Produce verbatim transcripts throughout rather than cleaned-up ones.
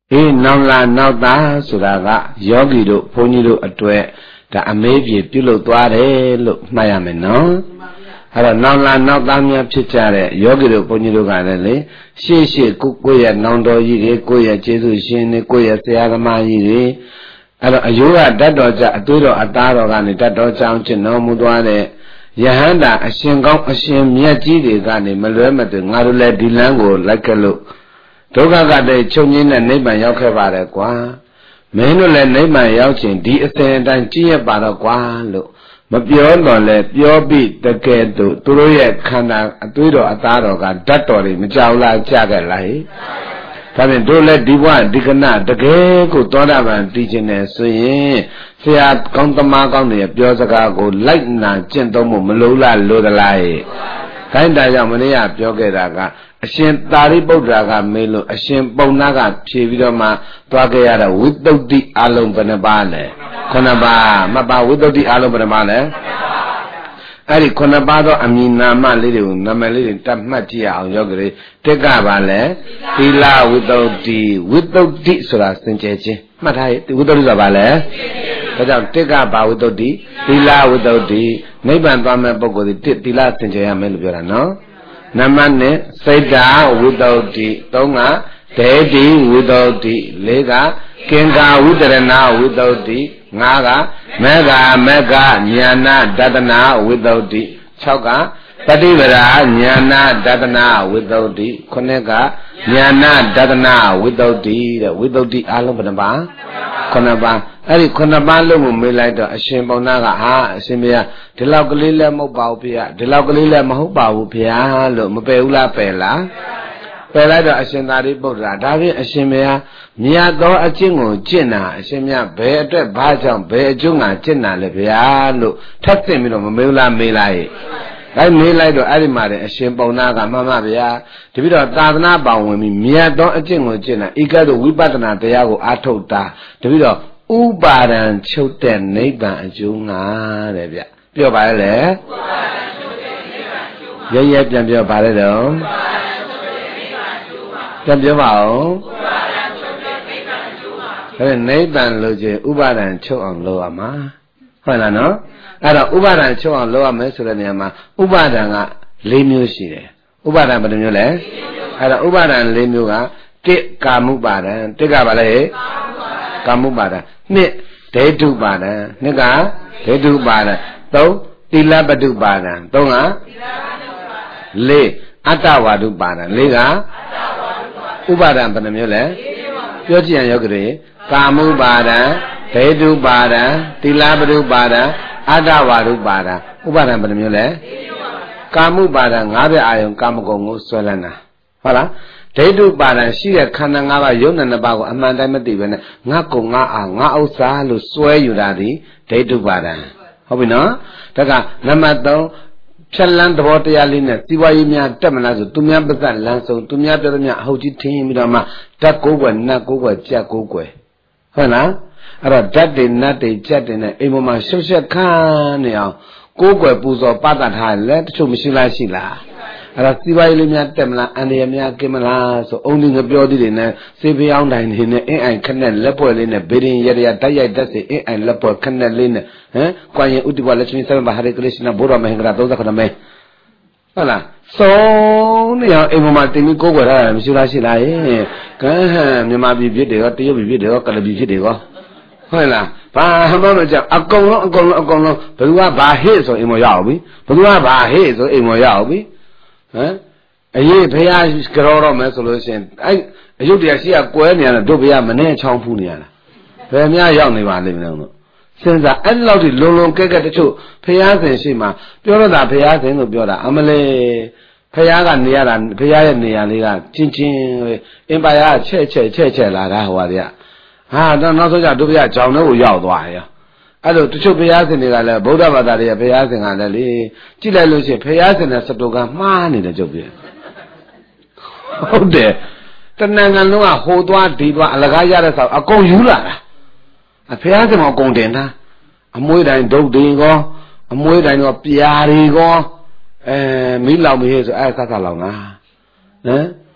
အေးနောက်လာနောက်သားဆိုတာကယောဂီတို့ဘုန်းကြီးတို့အတွက်ဒါအမေးပြေပြုလုပ်သွားတယ်လို့မှတ်ရမယ်နော်အဲ့တော့နောက်လာနောက်သားများဖြစ်ကြတဲ့ယောဂီတို့ဘုန်းကြီးတို့ကလည်းလေရှေ့ရှေ့ကိုကိုယ့်ရဲ့နောင်တော်ကြီးတွေကိုယ့်ရဲ့ကျေးဇူးရှင်တွေကိုယ့်ရဲ့ဆရာသမားကြီးတွေအဲ့တော့အယိုးကတတ်တော်ကြအသွေးတော်အသားတော်ကနေတတ်တော်ကြောင်းကျင့်တော်မူသွားတဲ့ယဟန္တာအရှင်ကောင်းအရှင်မြတ်ကြီးတွေကနေမလွဲမသွေငါတို့လည်းဒီလမ်းကိုလိုက်ကြလို့ဒုက္ခကတည်းချုပ်ငင်းတဲ့နိဗ္ဗာန်ရောက်ခဲ့ပါတယ်ကွာမင်းတို့လည်းနိဗ္ဗာန်ရောက်ခြင်းဒီအစဉ်အတိုင်းကြည့်ရပါတော့ကွာလို့မပြောတော့လဲပြောပြီးတကယ်သူတို့ရဲ့ခန္ဓာအသွေးတော်အသားတော်ကဓာတ်တော်တွေမကြောက်လားကြခဲ့လားဒါဖြင့်တို့လည်းဒီဘဝဒီကနတကယ်ကိုသောတာပန်တည်ခြင်းနဲ့ဆိုရင်ဆရာကောင်းသမားကောင်းတွေပြောစကားကိုလိုက်နာကျင့်သုံးဖို့မလိုလားလိုသလားဟဲ့ခိုင်းတာကြောင့်မနေ့ကပြောခဲ့တာကအရှင်သာရိပုတ္တရာကမေးလို့အရှင်ပုံနာကဖြေပြီးတော့မှသွားခဲ့ရတဲ့ဝိသုဒ္ဓိအလုံးဘယ်နှပါးလဲခုနှစ်ပါးမပါဝိသုဒ္ဓိအလုံးဘယ်နှပါးလဲအဲ့ဒီခုနှစ်ပါးသောအမည်နာမလေးတွေကိုနာမည်လေးတွေတတ်မှတ်ကြည့်အောင်ယောဂလေးတက်ကပါလဲသီလဝိသုဒ္ဓိဝိသုဒ္ဓိဆိုတာစင်ကြယ်ခြင်းမှတ်ထားရဲ့ဝိသုဒ္ဓိဆိုတာဘာလဲဒါကြောင့်တက်ကပါဝိသုဒ္ဓိသီလဝိသုဒ္ဓိနိဗ္ဗာန်သွားမဲ့ပုဂ္ဂိုလ်ဒီသီလစင်ကြယ်ရမယ်လို့ပြောတာနော်နမနဲ့စိတ်ဓာဝိသုဒ္ဓိသုံးကဒေတိဝိသုဒ္ဓိလေးကကင်္ကာဝိတရဏဝိသုဒ္ဓိငါးကမေဃမေဃညာနာဒတနာဝိသုဒ္ဓိ၆ကပฏิပဒါညာနာဒတနာဝိသုဒ္ဓိခုနှစ်ကညာနာဒတနာဝိသုဒ္ဓိတဲ့ဝိသုဒ္ဓိအားလုံးဘယ်နှပါခုနှစ်ပါအဲ့ဒီခုနှစ်ပါလုံးကိုမေးလိုက်တော့အရှင်ပုံနာကဟာအရှင်ဘုရားဒီလောက်ကလေးလည်းမဟုတ်ပါဘူးဖေ။ဒီလောက်ကလေးလည်းမဟုတ်ပါဘူးဖေလို့မပယ်ဘူးလားပယ်လားပယ်လိုက်တော့အရှင်သာရိပုတ္တရာဒါဖြင့်အရှင်ဘုရားမြတ်သောအကျင့်ကိုကျင့်တာအရှင်မြတ်ဘယ်အတွက်ဘာကြောင့်ဘယ်အကျိုးငါကျင့်တာလဲဗျာလို့ထပ်သိပြီးတော့မမေးဘူးလားမေးလိုက်အဲမေးလိုက်တော့အဲ့ဒီမှာအရှင်ပုံနာကမှန်ပါဗျာတပိတော့သာသနာပေါင်းဝင်ပြီးမြတ်သောအကျင့်ကိုကျင့်တာဤကဲ့သို့ဝိပဿနာတရားကိုအားထုတ်တာတပိတော့ဥပါဒံချုပ်တဲ့နိဗ္ဗာန်အကျိုးငါတဲ့ဗျပြောပါလေဥပါဒံချုပ်တဲ့နိဗ္ဗာန်အကျိုးငါရဲရဲပြန်ပြောပါလေတော့ဥပါဒံချုပ်တဲ့နိဗ္ဗာန်အကျိုးငါပြန်ပြောပါဦးဥပါဒံချုပ်တဲ့နိဗ္ဗာန်အကျိုးငါဒါနိဗ္ဗာန်လို့ချင်းဥပါဒံချုပ်အောင်လုပ်ရမှာဟုတ်လားနော်အဲ့တော့ဥပါဒံချုပ်အောင်လုပ်ရမယ်ဆိုတဲ့နေရာမှာဥပါဒံက၄မျိုးရှိတယ်ဥပါဒံဘယ်နှမျိုးလဲအဲ့တော့ဥပါဒံ၄မျိုးကတစ်ကာမုပါဒံတစ်ကဘာလဲကာမုပါဒံနှစ်ဒိဋ္ဌုပါဒံနှစ်ကဒိဋ္ဌုပါဒံသုံးသီလပတုပါဒံသုံးကလေးအတ္တဝါဒုပါဒံလေးကဥပါဒံဘယ်နှမျိုးလဲပြောကြည့်ရယောဂတွေကာမုပါဒံဒိဋ္ဌုပါဒံသီလပတုပါဒံအတ္တဝါဒုပါဒံဥပါဒံဘယ်နှမျိုးလဲကာမုပါဒံငါးပြအာယုံကာမဂုဏ်ကိုဆွဲလန်းတာဟုတ်လားဒိဋ္ဌုပါဒံရှိတဲ့ခန္ဓာ၅ပါးယုံနာနှစ်ပါးကိုအမှန်တိုင်းမသိဘဲနဲ့ငါကုံငါအာငါဥစ္စာလို့စွဲယူတာဒီဒိဋ္ဌုပါဒံဟုတ်ပြီနော်ဒါကနံပါတ်၃ဖြက်လန်းသဘောတရားလေးနဲ့စီဝါရေးများတက်မလားဆိုသူများပသက်လန်းဆုံးသူများပြောသမျှအဟုတ်ကြီးထင်းပြီးတော့မှဓာတ်ကိုးကွယ်နတ်ကိုးကွယ်ကြက်ကိုးကွယ်ဟုတ်လားအဲ့တော့ဓာတ်တွေနတ်တွေကြက်တွေနဲ့အိမ်ပေါ်မှာရှုပ်ရှက်ခန်းနေအောင်ကိုးကွယ်ပူဇော်ပသထားလဲတချို့မရှိလားရှိလားအဲ့ဒါစီးပွားရေးလေးများတက်မလားအန္တရာယ်များကင်းမလားဆိုအုံဒီငပြောသည်တွေနဲ့စေဖျောင်းတိုင်နေနဲ့အင်းအိုင်ခနဲ့လက်ပွဲလေးနဲ့ဘေရင်ရရတိုက်ရိုက်တက်စီအင်းအိုင်လက်ပွဲခနဲ့လေးနဲ့ဟမ်ကွာရင်ဥတ္တဘလက်ချင်းဆဗဘာဟရေကလေးရှင်ဘုရားမဟင်္ဂရာ၃၇မဲဟုတ်လားစုံနေအောင်အိမ်ပေါ်မှာတင်ပြီးကိုးကွယ်ထားတာမရှိလားရှိလားဟင်ကဲမြန်မာပြည်ဖြစ်တယ်ရောတရုတ်ပြည်ဖြစ်တယ်ရောကလပြည်ဖြစ်တယ်ရောဟုတ်လားဘာမှမကြောက်အကုန်လုံးအကုန်လုံးအကုန်လုံးဘယ်သူကဘာဟေ့ဆိုအိမ်ပေါ်ရောက်ပြီဘယ်သူကဘာဟေ့ဆိုအိမ်ပေါ်ရောက်ပြီဟမ်အရေးဘုရားကြောတော့မယ်ဆိုလို့ရှိရင်အဲ့အယုတ်တရားရှိကကွဲနေရတာတို့ဘုရားမနဲ့ချောင်းဖူးနေရတာဘယ်များရောက်နေပါလိမ့်မလို့စဉ်းစားအဲ့လောက်ထိလုံလုံကဲကဲတချို့ဘုရားရှင်ရှိမှပြောတော့တာဘုရားရှင်လို့ပြောတာအမလေးဘုရားကနေရတာဘုရားရဲ့နေရာလေးကချင်းချင်းအင်ပါယာချဲ့ချဲ့ချဲ့ချဲ့လာတာဟိုပါဗျာဟာတော့နောက်ဆုံးကြတို့ဘုရားကြောင်တော့ကိုရောက်သွားရောအဲ့လိုတချို့ဘုရားရှင်တွေကလည်းဗုဒ္ဓဘာသာတွေကဘုရားရှင်ကလည်းလေကြည့်လိုက်လို့ရှိရင်ဘုရားရှင်နဲ့စတုကမှားနေတယ်ကျုပ်ပြဟုတ်တယ်တဏ္ဍာလုံးကဟိုသွားဒီသွားအလကားရတဲ့ဆောက်အကုန်ယူလာတာအဘုရားရှင်ကအကုန်တင်တာအမွှေးတိုင်းဒုတ်တွေကောအမွှေးတိုင်းတော့ပြာတွေကောအဲမိလောင်မေးဆိုအဲဆက်ဆက်လောင်တာဟမ်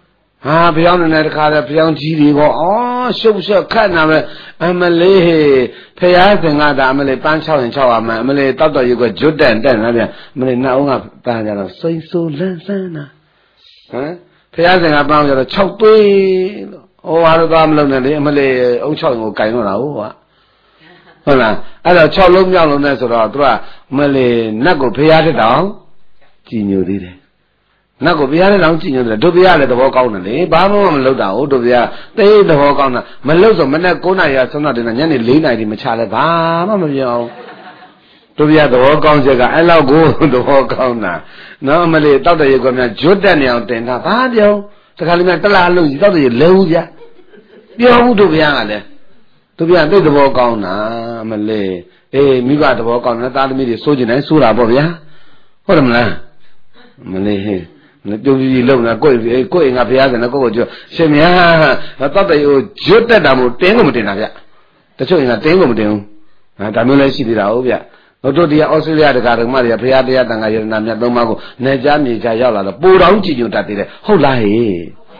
ဟာဘုရားနဲ့တခါတည်းဘုရားကြီးတွေကအော်ရှုပ်ရှက်ခတ်နာမယ်အမလေးဖရာသင်္ကတာအမလေးပန်းချောက်ရင်ချောက်ရမယ်အမလေးတောက်တော့ရုပ်ကဂျွတ်တက်တက်နာပြန်အမလေးနှောင်းကပန်းကြတော့စိန်ဆိုးလန်းဆန်းနာဟမ်ဖရာသင်္ကပန်းကြတော့ခြောက်သွေးလို့ဟိုဟာတော့သွားမလုပ်နဲ့လေအမလေးအုံချောက်ရင်ကိုကင်တော့တာဟုတ်ကဟုတ်လားအဲ့တော့ခြောက်လုံးမြောက်လုံးနဲ့ဆိုတော့သူကအမလေးနတ်ကိုဖရာတက်တောင်ကြည်ညိုသေးတယ်နတ်ကိုဘုရားလည်းတောင်ကြည့်နေတယ်တို့ဘုရားလည်းသဘောကောင်းတယ်လေဘာမှမလုပ်တာဟုတ်တို့ဘုရားသိသဘောကောင်းတာမလုပ်ဆိုမနေ့9နာရီကဆုံးတော့တယ်ညနေ4နာရီဒီမချလဲဘာမှမပြောအောင်တို့ဘုရားသဘောကောင်းချက်ကအဲ့လောက်ကိုသဘောကောင်းတာနော်မလေးတောက်တရေကများဂျွတ်တက်နေအောင်တင်တာဘာပြောတခါလေးများတလားလုံးကြီးတောက်တရေလဲဦးဗျာပြောဘူးတို့ဘုရားကလည်းတို့ဘုရားသိသဘောကောင်းတာမလေးအေးမိဘသဘောကောင်းတယ်သားသမီးတွေစိုးကျင်တိုင်းစိုးတာပေါ့ဗျာဟုတ်တယ်မလားမလေးဟဲ့ပြုံးကြီးလုံတာကိုယ့်ကိုယ့်ငါဘုရားကလည်းကိုယ့်ကိုပြောရှင်မယားတတ်တယ်ဟိုဂျွတ်တက်တာမို့တင်းကိုမတင်တာဗျတချို့ရင်ကတင်းကိုမတင်ဘူးဟာဒါမျိုးလည်းရှိသေးတာဟုတ်ဗျတို့တရားဩစတြေးလျတကာဓမ္မတွေကဘုရားတရားတန်ခါယရနာမြတ်သုံးပါးကိုနေကြမြေချရောက်လာတော့ပူတောင်ကြည်ညိုတတ်သေးတယ်ဟုတ်လားဟေ့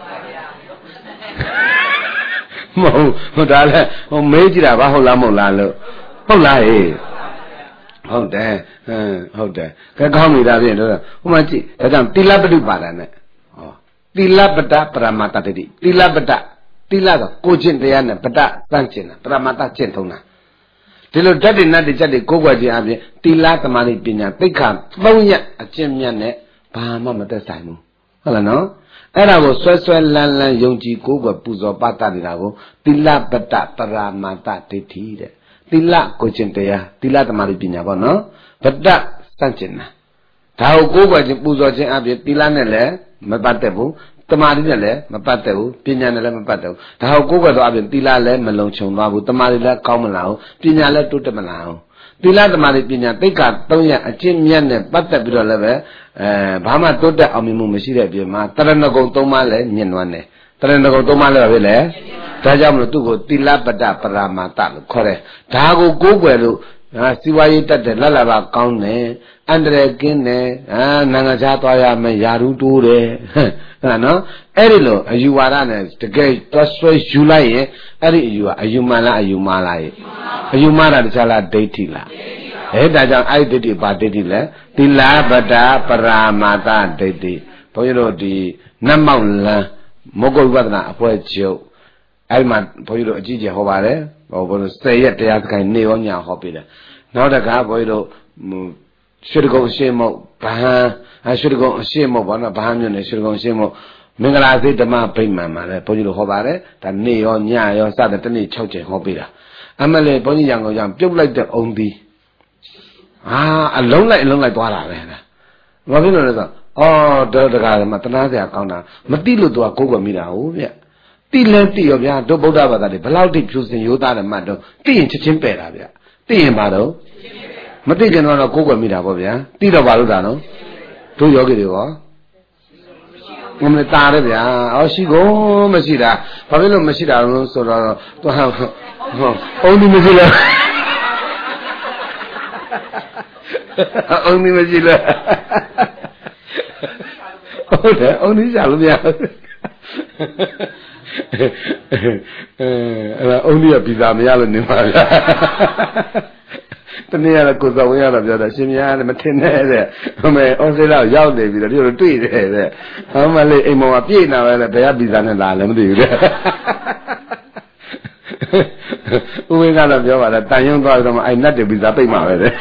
မဟုတ်ဟိုဒါလည်းဟိုမေးကြည့်တာဘာဟုတ်လားမဟုတ်လားလို့ဟုတ်လားဟေ့ဟုတ်တယ်ဟမ်ဟုတ်တယ်ကဲကောင်းပြီဒါဖြင့်တို့ဟိုမှာကြည့်ဒါကြောင့်တိလပတုပါဒနဲ့ဟောတိလပတပရမတ္တတိတိလပတတိလကကိုကျင့်တရားနဲ့ပတတန့်ကျင့်တာပရမတ္တကျင့်ထုံးတာဒီလိုဓာတ်တွေနတ်တွေချက်တွေကိုးကွယ်ခြင်းအပြင်တိလသမာဓိပညာသိက္ခာသုံးရပ်အကျင့်မြတ်နဲ့ဘာမှမသက်ဆိုင်ဘူးဟုတ်လားနော်အဲ့ဒါကိုဆွဲဆွဲလန်းလန်းယုံကြည်ကိုးကွယ်ပူဇော်ပတနေတာကိုတိလပတပရမတ္တဒိဋ္ဌိတဲ့တိလကိုကျင့်တရားတိလသမာဓိပညာပေါ့နော်ဗတ္တစန့်ကျင်တာဒါကိုကိုးကွယ်ခြင်းပူဇော်ခြင်းအပြင်တိလနဲ့လည်းမပတ်သက်ဘူးတမာတိနဲ့လည်းမပတ်သက်ဘူးပညာနဲ့လည်းမပတ်သက်ဘူးဒါကိုကိုးကွယ်တော့အပြင်တိလလည်းမလုံခြုံသွားဘူးတမာတိလည်းကောင်းမလာဘူးပညာလည်းတိုးတက်မလာဘူးတိလသမာဓိပညာသိက္ခာသုံးရပ်အကျင့်မြတ်နဲ့ပတ်သက်ပြီးတော့လည်းပဲအဲဘာမှတိုးတက်အောင်မြင်မှုမရှိတဲ့အပြင်မှာတရဏဂုံသုံးပါးလည်းညှဉ်းနှွမ်းတယ်တရဏဂုံသုံးပါးလည်းပဲလေဒါကြောင့်မလို့သူ့ကိုတိလပတ္တပရမတ္တလို့ခေါ်တယ်ဒါကိုကိုးကွယ်လို့ဟာစီဝါရေးတက်တယ်လက်လာပါကောင်းတယ်အန္တရာယ်ကင်းတယ်ဟာနိုင်ငံခြားသွားရမယ်ယာရုတိုးတယ်ဟဲ့နော်အဲ့ဒီလိုအယူဝါဒနဲ့တကယ်သွားဆွဲယူလိုက်ရင်အဲ့ဒီအယူကအယူမှန်လားအယူမှားလားအယူမှားတာတခြားလားဒိဋ္ဌိလားအဲ့ဒါကြောင့်အဲ့ဒီဒိဋ္ဌိပါဒိဋ္ဌိလဲသီလပတ္တပရာမာတဒိဋ္ဌိဘုန်းကြီးတို့ဒီနတ်မောက်လန်းမောဂုတ်ဝဒနာအဖွဲ့ချုပ်အဲ့မှာဘုန်းကြီးတို့အကြီးကျယ်ဟောပါတယ်ဟောဘုန်းကြီးဆယ်ရက်တရားစခန်းနေရောညာဟောပေးတယ်နောက်တခါဘုန်းကြီးတို့ရွှေတကုံအရှိမုတ်ဗဟန်းရွှေတကုံအရှိမုတ်ဘောနော်ဗဟန်းမြို့နယ်ရွှေတကုံအရှိမုတ်မင်္ဂလာစေဓမ္မဗိမာန်မှာလည်းဘုန်းကြီးတို့ဟောပါတယ်ဒါနေရောညရောစတဲ့တနေ့၆ချိန်ဟောပေးတာအမလေးဘုန်းကြီးရံကုန်ကြောင့်ပြုတ်လိုက်တဲ့အုံသီးဟာအလုံးလိုက်အလုံးလိုက်သွားတာပဲလားဘာဖြစ်လို့လဲဆိုအော်တော့တကားမှာတနာစရာကောင်းတာမတိလို့သူကကိုးကွယ်မိတာဟုတ်ဗျတိလဲတိရောဗျာတို့ဗုဒ္ဓဘာသာတွေဘလောက်တိဖြူစင်ရိုးသားတယ်မှတ်တော့တိရင်ချက်ချင်းပယ်တာဗျတိရင်ပါတော့မတိကျင်တော့ကိုးကွယ်မိတာပေါ့ဗျာတိတော့ပါလို့တာနော်တို့ယောဂီတွေရောငမတာတယ်ဗျာအော်ရှိကုန်မရှိတာဘာဖြစ်လို့မရှိတာလို့ဆိုတော့သူဟာဟောအုံးဒီမရှိလဲအုံးဒီမရှိလဲဟုတ်တယ်အုံးဒီရှာလို့မရဘူးအဲအဲ့ဒါအုံးဒီကဗီဇာမရလို့နေပါလားတနေ့ကတော့ကိုယ်စောဝင်ရတော့ပြောတာရှင်များလည်းမထင်နဲ့တဲ့ဟိုမဲ့ဩစတြေးလျရောက်နေပြီတော့ဒီလိုတွေ့တယ်တဲ့ဟောမလေးအိမ်ပေါ်မှာပြည့်နေပဲလေဘယ်ကဗီဇာနဲ့လာလဲမသိဘူးတဲ့ဥဝေကတော့ပြောပါလားတန်ရုံသွားတော့မှအဲ့နတ်တွေဗီဇာပိတ်မှာပဲတဲ့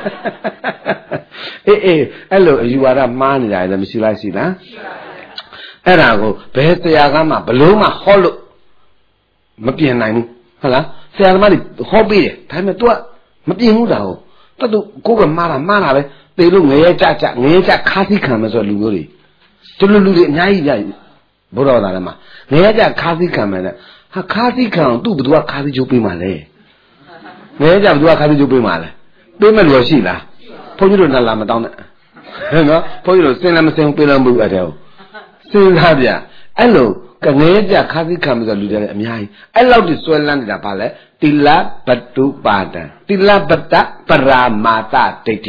အေးအေးအဲ့လိုအယူဝါဒမှားနေတာလည်းမရှိလားရှိလားအဲ့ဒါကိုဘယ်ဆရာကမှဘလို့မှဟောလို့မပြင်နိုင်ဘူးဟုတ်လားဆရာသမားတွေဟောပေးတယ်ဒါပေမဲ့ तू ကမပြင်ဘူးတာဟုတ်တော်တော်ကိုကမှားတာမှားတာပဲသေလို့ငရဲကြကြငရဲကြခါးသိခံမယ်ဆိုလူမျိုးတွေသူလူလူတွေအများကြီးကြဘုရားသာထဲမှာငရဲကြခါးသိခံမယ်တဲ့ဟာခါးသိခံအောင်သူ့ဘသူကခါးသိကျိုးပေးမှလဲငရဲကြဘသူကခါးသိကျိုးပေးမှလဲပေးမဲ့လူရှိလားဘုန်းကြီးတို့နဲ့လာမတောင်းနဲ့နော်ဘုန်းကြီးတို့စင်လည်းမစင်ပေးလို့မဘူးအဲ့ဒါစဉ်းစားပြအဲ့လိုကငရဲကြခါးသိခံမယ်ဆိုလူတွေလည်းအများကြီးအဲ့လောက်ဒီဆွဲလန်းနေတာပါလဲတိလပတုပါဒံတိလပတ္တပရာမာတဒိဋ္ဌိဘ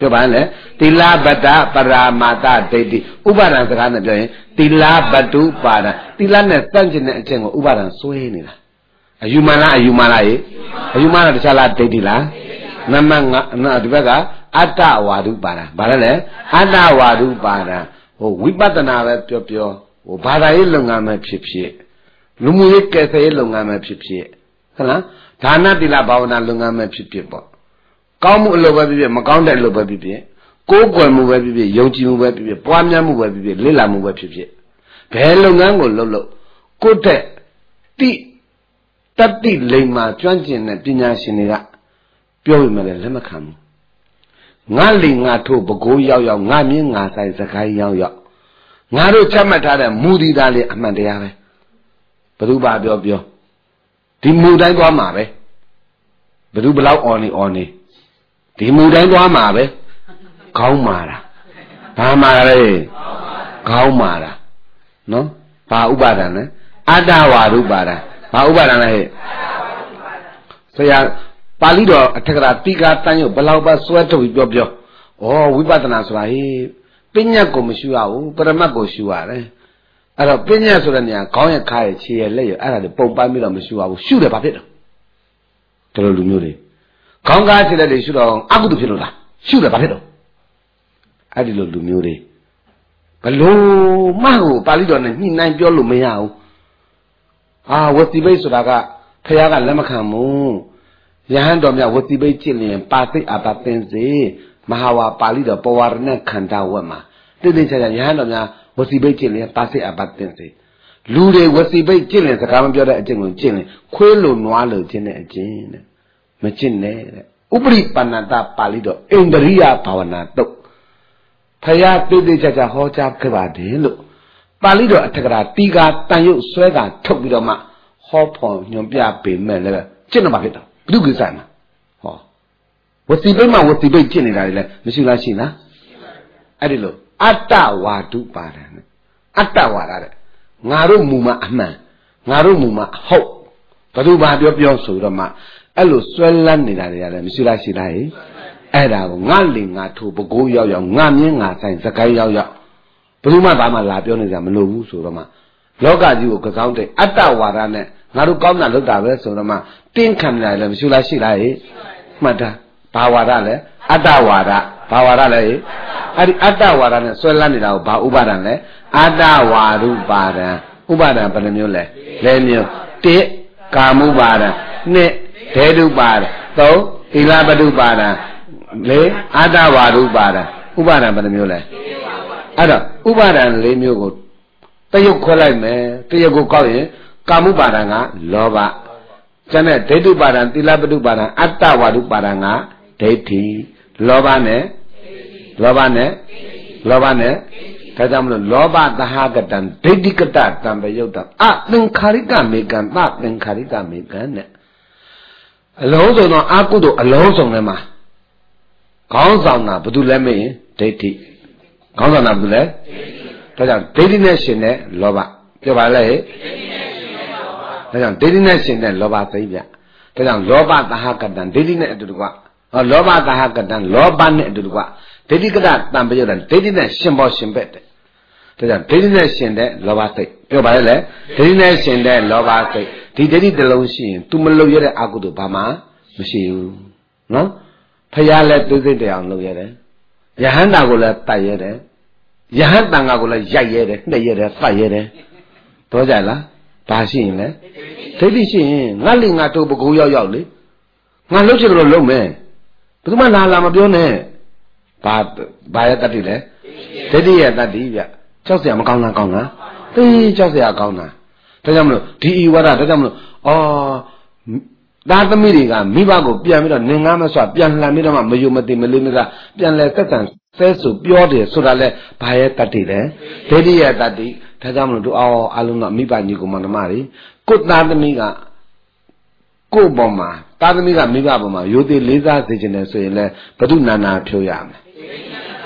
ပြောပါလေတိလပတ္တပရာမာတဒိဋ္ဌိဥပါဒံစကားနဲ့ပြောရင်တိလပတုပါဒံတိလနဲ့တန့်ကျင်တဲ့အချက်ကိုဥပါဒံဆွဲနေတာအယူမှန်လားအယူမှန်လားရေအယူမှန်လားတခြားလားဒိဋ္ဌိလားနမငါဒီဘက်ကအတ္တဝါဒုပါဒံဘာလဲလဲအတ္တဝါဒုပါဒံဟိုဝိပဿနာပဲပြောပြောဟိုဘာသာရေးလုပ်ငန်းပဲဖြစ်ဖြစ်လူမှုရေးကယ်ဆယ်ရေးလုပ်ငန်းပဲဖြစ်ဖြစ်ဟုတ်လားဒါနတိလဘာဝနာလုပ်ငန်းပဲဖြစ်ဖြစ်ပေါ့ကောင်းမှုအလုပ်ပဲဖြစ်ဖြစ်မကောင်းတဲ့အလုပ်ပဲဖြစ်ဖြစ်ကိုယ်ကွယ်မှုပဲဖြစ်ဖြစ်ယုံကြည်မှုပဲဖြစ်ဖြစ်ပွားများမှုပဲဖြစ်ဖြစ်လေ့လာမှုပဲဖြစ်ဖြစ်ဘယ်လုပ်ငန်းကိုလုပ်လို့ကိုယ့်တဲ့တိတတိလိမ္မာကျွမ်းကျင်တဲ့ပညာရှင်တွေကပြောပြီးမှလည်းလက်မခံဘူးငါလိငါထို့ပကိုးရောက်ရောက်ငါမြင်းငါဆိုင်စကိုင်းရောက်ရောက်ငါတို့ချမှတ်ထားတဲ့မူဒီသားလေးအမှန်တရားပဲဘယ်သူပါပြောပြောဒီမူတိုင်းသွားမှာပဲဘယ်သူဘလောက်အော်နေအော်နေဒီမူတိုင်းသွားမှာပဲခေါင်းမာတာဘာမာလဲခေါင်းမာတာနော်ဘာဥပါဒံလဲအတ္တဝါဒုပါဒံဘာဥပါဒံလဲဟဲ့ဆရာပါဠိတော်အထက်ကရာတိကာတန်ရုပ်ဘလောက်ပါစွဲထုတ်ပြီးပြောပြောဩဝိပဿနာဆိုတာဟေးပညာကိုမရှိရဘူးပရမတ်ကိုရှုရတယ်အဲ့တော့ပညာဆိုတဲ့နေရာခေါင်းရခါရခြေရလက်ရအဲ့ဒါတွေပုံပန်းပြီးတော့မရှိရဘူးရှုတယ်ဘာဖြစ်တော့တော်တော်လူမျိုးတွေခေါင်းကားခြေလက်တွေရှုတော့အကုသိုလ်ဖြစ်လို့လားရှုတယ်ဘာဖြစ်တော့အဲ့ဒီလိုလူမျိုးတွေဘလို့မှဟိုပါဠိတော်နဲ့ညှိနှိုင်းပြောလို့မရဘူးအာဝစီဘိတ်ဆိုတာကဖခင်ကလက်မခံဘူးယဟန်တော်မြတ်ဝစီဘိတ်ကျင့်လျင်ပါသိအပသင်စေမဟာဝါပါဠိတော်ပဝရဏခန္ဓာဝတ်မှာတိတိကျကျယဟန်တော်များဝစီဘိတ်ကျင့်လျင်ပါသိအပသင်စေလူတွေဝစီဘိတ်ကျင့်လျင်စကားမပြောတဲ့အကျင့်ကိုကျင့်လျင်ခွေးလိုနွားလိုကျင့်တဲ့အကျင့်တဲ့မကျင့်နဲ့တဲ့ဥပရိပဏ္ဏတပါဠိတော်အိန္ဒရိယဘာဝနာတုတ်ဖရာတိတိကျကျဟောကြားခဲ့ပါတယ်လို့ပါဠိတော်အထက်ကရာတီကာတန်ရုပ်ဆွဲတာထုတ်ပြီးတော့မှဟောဖော်ညွန်ပြပေမဲ့လည်းကျင့်တော့မှာဖြစ်တော့ဘုဒ္ဓကိစ္စမှာဟောဝစီပိတ်မှာဝစီပိတ်ကျင့်နေတာတွေလည်းမရှိလားရှိလားအဲ့ဒီလိုအတ္တဝါဒုပါဒံနဲ့အတ္တဝါဒတဲ့ငါတို့မူမှာအမှန်ငါတို့မူမှာဟုတ်ဘယ်သူဘာပြောပြောဆိုတော့မှအဲ့လိုဆွဲလန်းနေတာတွေကလည်းမရှိလားရှိလားဟဲ့အဲ့ဒါကိုငါလင်ငါထိုးပကိုးရောက်ရောက်ငါမြင်းငါဆိုင်စကိုင်းရောက်ရောက်ဘယ်သူမှဘာမှလာပြောနေကြမလို့ဘူးဆိုတော့မှလောကကြီးကိုကကောင်းတဲ့အတ္တဝါဒနဲ့ငါတို့ကောင်းတာလုပ်တာပဲဆိုတော့မှတင်းခံနေတယ်လည်းမရှိလားရှိလားဟဲ့မှတ်တာဘာဝါဒလဲအတ္တဝါဒဘာဝါဒလဲဟဲ့အဲ့ဒီအတ္တဝါဒနဲ့ဆွဲလန်းနေတာကိုဘာဥပါဒံလဲအတ္တဝါဒုပါဒံဥပါဒံဘယ်နှမျိုးလဲလဲမျိုးတစ်ကာမုပါဒံနှစ်ဒေတုပါဒံသုံးသီလပတုပါဒံလေးအတ္တဝါဒုပါဒံဥပါဒံဘယ်နှမျိုးလဲအဲ့တော့ဥပါဒံလေးမျိုးကိုတရုပ်ခွဲလိုက်မယ်တရုပ်ကိုကောက်ရင်ကာမုပါဒံကလောဘကျန်တဲ့ဒိဋ္ဌုပါဒံသီလပတုပါဒံအတ္တဝါဒုပါဒံကဒိဋ္ဌိလောဘနဲ့လောဘနဲ့လောဘနဲ့ဒါကြောင့်မလို့လောဘသဟကတံဒိဋ္ဌိကတတံပယုတ်တံအသင်္ခါရိကမေကံသသင်္ခါရိကမေကံနဲ့အလုံးစုံသောအကုသို့အလုံးစုံထဲမှာခေါင်းဆောင်တာဘာလို့လဲမင်းဒိဋ္ဌိခေါင်းဆောင်တာဘာလို့လဲဒါကြောင့်ဒိဋ္ဌိနဲ့ရှင်တဲ့လောဘပြောပါလေဒါကြောင့်ဒိဋ္ဌိနဲ့ရှင်တဲ့လောဘသိပြဒါကြောင့်လောဘသဟကတံဒိဋ္ဌိနဲ့အတူတကွဟောလောဘသဟကတံလောဘနဲ့အတူတကွဒိဋ္ဌိကတတံပယုတ်တံဒိဋ္ဌိနဲ့ရှင်ပေါ်ရှင်ဘက်တဲ့ဒါကြောင့်ဒိဋ္ဌိနဲ့ရှင်တဲ့လောဘစိတ်ပြောပါလေဒိဋ္ဌိနဲ့ရှင်တဲ့လောဘစိတ်ဒီဒိဋ္ဌိတစ်လုံးရှိရင် तू မလုပ်ရတဲ့အကုသို့ဘာမှမရှိဘူးနော်ဖျားလဲသွေးစိတ်တရားအောင်လုပ်ရတယ်ယဟန္တာကိုလည်းတတ်ရတယ်ယဟန်တန်ဃာကိုလည်းရိုက်ရတယ်နှိပ်ရတယ်ဖတ်ရတယ်တော့ကြလားဘာရှိရင်လဲဒိဋ္ဌိရှိရင်ငါလိငါတို့ပကူရောက်ရောက်လေငါလှုပ်ချင်လို့လုပ်မယ်ဘယ်သူမှလာလာမပြောနဲ့ဘာဘာရဲ့တတ္တိလဲဒိဋ္ဌိရဲ့တတ္တိဗျကြောက်စရာမကောင်းလားကောင်းလားသိကြောက်စရာကောင်းတာဒါကြောင့်မလို့ဒီဤဝါဒဒါကြောင့်မလို့အော်သားသမီးတွေကမိဘကိုပြန်ပြီးတော့နင်ငါမဆွပြန်လှန်ပြီးတော့မှမယုံမသိမလေးမကပြန်လဲသက်ဆံဆဲဆိုပြောတယ်ဆိုတာလဲဘာရဲ့တတ္တိလဲဒိဋ္ဌိရဲ့တတ္တိဒါကြောင့်မလို့တို့အော်အလုံးတော့မိဘညီကိုမန္တမတွေကိုသားသမီးကကိုပေါ်မှာသားသမီးကမိဘပေါ်မှာရိုသေလေးစားစေခြင်းနဲ့ဆိုရင်လဲဘု து နာနာဖြိုးရမယ်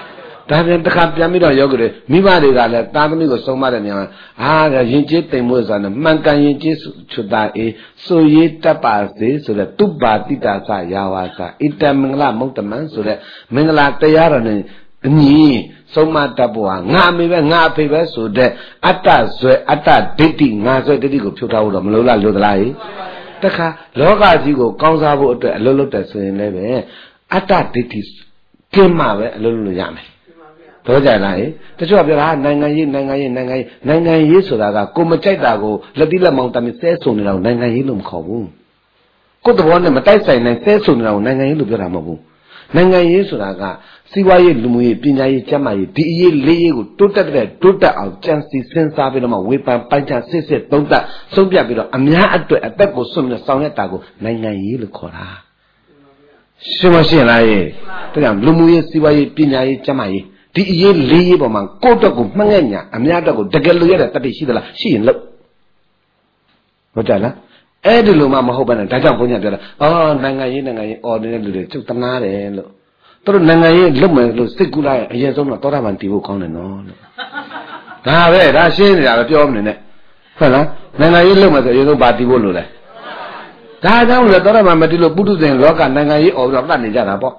ဒါပြန်တစ်ခါပြန်ပြီးတော့ယောဂီတွေမိဘတွေကလည်းတာသမီကိုဆုံးမတဲ့နေရာမှာအာရင်ကျေးတိမ်မွေးဆိုတာနဲ့မှန်ကန်ရင်ကျေးချွတ်တာအေးဆိုရေးတတ်ပါစေဆိုတဲ့တုပ္ပါတိတာသယာဝါစာဣတမင်္ဂလမုတ်တမန်ဆိုတဲ့မင်္ဂလာတရားတော်နဲ့အညီဆုံးမတတ်ဖို့ဟာငါအမေပဲငါအဖေပဲဆိုတဲ့အတ္တဇွဲအတ္တဒိဋ္ဌိငါဇွဲဒိဋ္ဌိကိုဖြုတ်ထားဖို့တော့မလိုလားလိုသလားဟိတခါလောကကြီးကိုကောင်းစားဖို့အတွက်အလုပ်လုပ်တယ်ဆိုရင်လည်းပဲအတ္တဒိဋ္ဌိကင်းမှပဲအလုပ်လုပ်လို့ရမယ်တော့ကြလားဟိတချို့ကပြောတာနိုင်ငံရေးနိုင်ငံရေးနိုင်ငံရေးနိုင်ငံရေးဆိုတာကကိုမကြိုက်တာကိုလက်တိလက်မောင်းတမ်းဆဲဆုံနေတာကိုနိုင်ငံရေးလို့မခေါ်ဘူးကိုယ်တဘောနဲ့မတိုက်ဆိုင်နိုင်ဆဲဆုံနေတာကိုနိုင်ငံရေးလို့ပြောတာမဟုတ်ဘူးနိုင်ငံရေးဆိုတာကစီးပွားရေးလူမှုရေးပညာရေးကျန်းမာရေးဒီအရေးလေးရေးကိုတိုးတက်တဲ့တိုးတက်အောင်ကြံစီစဉ်းစားပြီးတော့မှဝေဖန်ပိုင်းခြားစစ်စစ်သုံးသပ်ဆုံးဖြတ်ပြီးတော့အများအတွက်အသက်ကိုစွန့်ပြီးဆောင်ရွက်တာကိုနိုင်ငံရေးလို့ခေါ်တာရှင်းမရှင်းလားယေဒါကြောင့်လူမှုရေးစီးပွားရေးပညာရေးကျန်းမာရေးဒီအရေးလေးရေးပေါ်မှာကိုယ့်အတွက်ကိုမှတ်ငဲ့ညာအများအတွက်ကိုတကယ်လို့ရတဲ့တတိရှိသလားရှိရင်လို့ဟုတ်တယ်လားအဲ့ဒီလိုမှမဟုတ်ပါနဲ့ဒါကြောင့်ဘုန်းကြီးပြောတာအော်နိုင်ငံရေးနိုင်ငံရေးအော်နေတဲ့လူတွေကျုပ်တနာတယ်လို့သူတို့နိုင်ငံရေးလုပ်မယ်လို့စိတ်ကူးလိုက်အရင်ဆုံးတော့သောတာပန်တည်ဖို့ကောင်းတယ်နော်လို့ဒါပဲဒါရှင်းနေတာပဲပြောမနေနဲ့ဟုတ်လားနိုင်ငံရေးလုပ်မယ်ဆိုအရင်ဆုံးဘာတည်ဖို့လို့လဲဒါကြောင့်လေသောတာပန်မတည်လို့ပုထုဇဉ်လောကနိုင်ငံရေးအော်ပြီးတော့တတ်နေကြတာပေါ့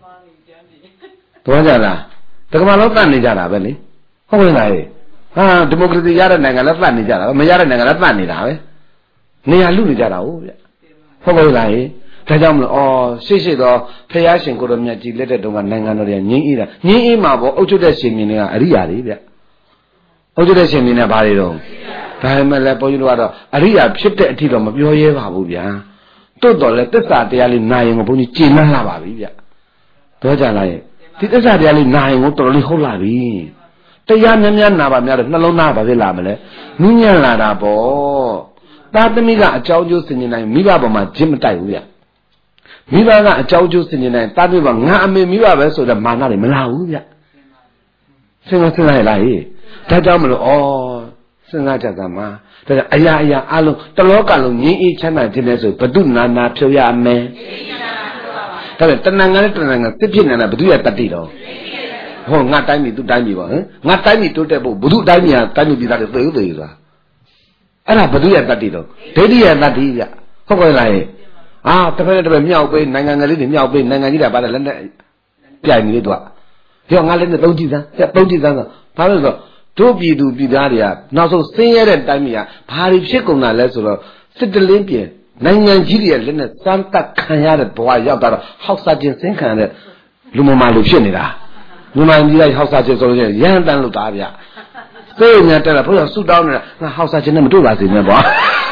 တော်ကြလားတက္ကမလုံးတတ်နေကြတာပဲလေဟုတ်ကဲ့လားဟာဒီမိုကရေစီရတဲ့နိုင်ငံလည်းတတ်နေကြတာပဲမရတဲ့နိုင်ငံလည်းတတ်နေတာပဲနေရာလူနေကြတာဟုတ်ဗျဟုတ်ကဲ့လားဒါကြောင့်မလို့အော်ရှေ့ရှေ့တော့ဖယားရှင်ကိုတော်မြတ်ကြီးလက်တဲ့တုန်းကနိုင်ငံတော်တွေကငင်းအေးတာငင်းအေးမှာပေါ့အုပ်ချုပ်တဲ့ရှင်မြင်းတွေကအရိယာတွေဗျအုပ်ချုပ်တဲ့ရှင်မြင်းတွေဘာတွေတော့ဒါပေမဲ့လည်းဘုန်းကြီးတို့ကတော့အရိယာဖြစ်တဲ့အထိတော့မပြောရဲပါဘူးဗျာတွတ်တော်လဲသစ္စာတရားလေးနာရင်ကိုဘုန်းကြီးကြည်နှံ့လာပါပြီဗျပြောကြလားရဲ့ဒီသစ္စာတရားလေးနာရင်ကိုတော်တော်လေးဟုတ်လာပြီတရားများများနာပါများတော့နှလုံးသားဘာဖြစ်လာမလဲနူးညံ့လာတာပေါ့သားသမီးကအကြောင်းကျိုးစင်နေနိုင်မိဘပေါ်မှာဂျင်းမတိုက်ဘူးဗျမိဘကအကြောင်းကျိုးစင်နေနိုင်သားသမီးကငါအမေမိဘပဲဆိုတော့မာနတွေမလာဘူးဗျစဉ်းစားစဉ်းစားရလားဟေ့ဒါကြောင့်မလို့ဩစဉ်းစားကြတာမှာဒါကြောင့်အရာအရာအလုံးတလောကလုံးငြင်းအေးချမ်းသာခြင်းနဲ့ဆိုဘု து နာနာဖြုတ်ရမယ်ဒါပေမဲ့တဏ္ဍာငါနဲ့တဏ္ဍာငါစစ်ဖြစ်နေတာဘု து ရတတ္တိတော့ဟောငါတိုင်းပြီသူတိုင်းပြီပေါ့ဟင်ငါတိုင်းပြီတိုးတက်ဖို့ဘု து တိုင်းပြီဟာတိုင်းပြီပြည်သားတွေသေဦးသေဆိုတာအဲ့ဒါဘု து ရတတ္တိတော့ဒိဋ္ဌိရတတ္တိဗျဟုတ်ကဲ့လားဟဲ့အာတစ်ဖက်နဲ့တစ်ဖက်မြောက်ပေးနိုင်ငံကလေးတွေမြောက်ပေးနိုင်ငံကြီးတာပါတဲ့လက်နဲ့ပြိုင်နေလေတော့ပြောငါလည်းနဲ့သုံးကြည့်စမ်းသုံးကြည့်စမ်းဆိုဘာလို့ဆိုတို့ပြည်သူပြည်သားတွေကနောက်ဆုံးဆင်းရဲတဲ့တိုင်းပြည်ကဘာတွေဖြစ်ကုန်တာလဲဆိုတော့စစ်တလင်းပြင်နိုင်ငံကြီးတွေရဲ့လက်နဲ့စမ်းတက်ခံရတဲ့ဘဝရောက်တာတော့ဟောက်စားခြင်းစင်းခံတဲ့လူမမာလူဖြစ်နေတာလူမိုင်းကြီးလိုက်ဟောက်စားခြင်းဆိုလို့ရဟန်းတန်းလို့သားဗျစိတ်ညာတက်လာဘုရားဆူတောင်းနေတာငါဟောက်စားခြင်းနဲ့မတွေ့ပါစေနဲ့ကွာ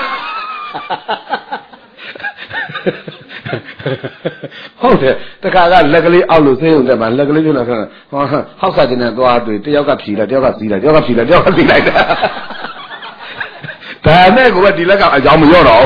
ဟုတ်တယ်တခါကလက်ကလေးအောက်လို့ဆေးုံတက်မှာလက်ကလေးပြုတ်လာခါဟောဟောက်စားခြင်းနဲ့သွားတွေ့တယောက်ကဖြီလိုက်တယောက်ကစီးလိုက်တယောက်ကဖြီလိုက်တယောက်ကစီးလိုက်တာဒါနဲ့ကိုကဒီလက်ကအကြောင်းမရောတော့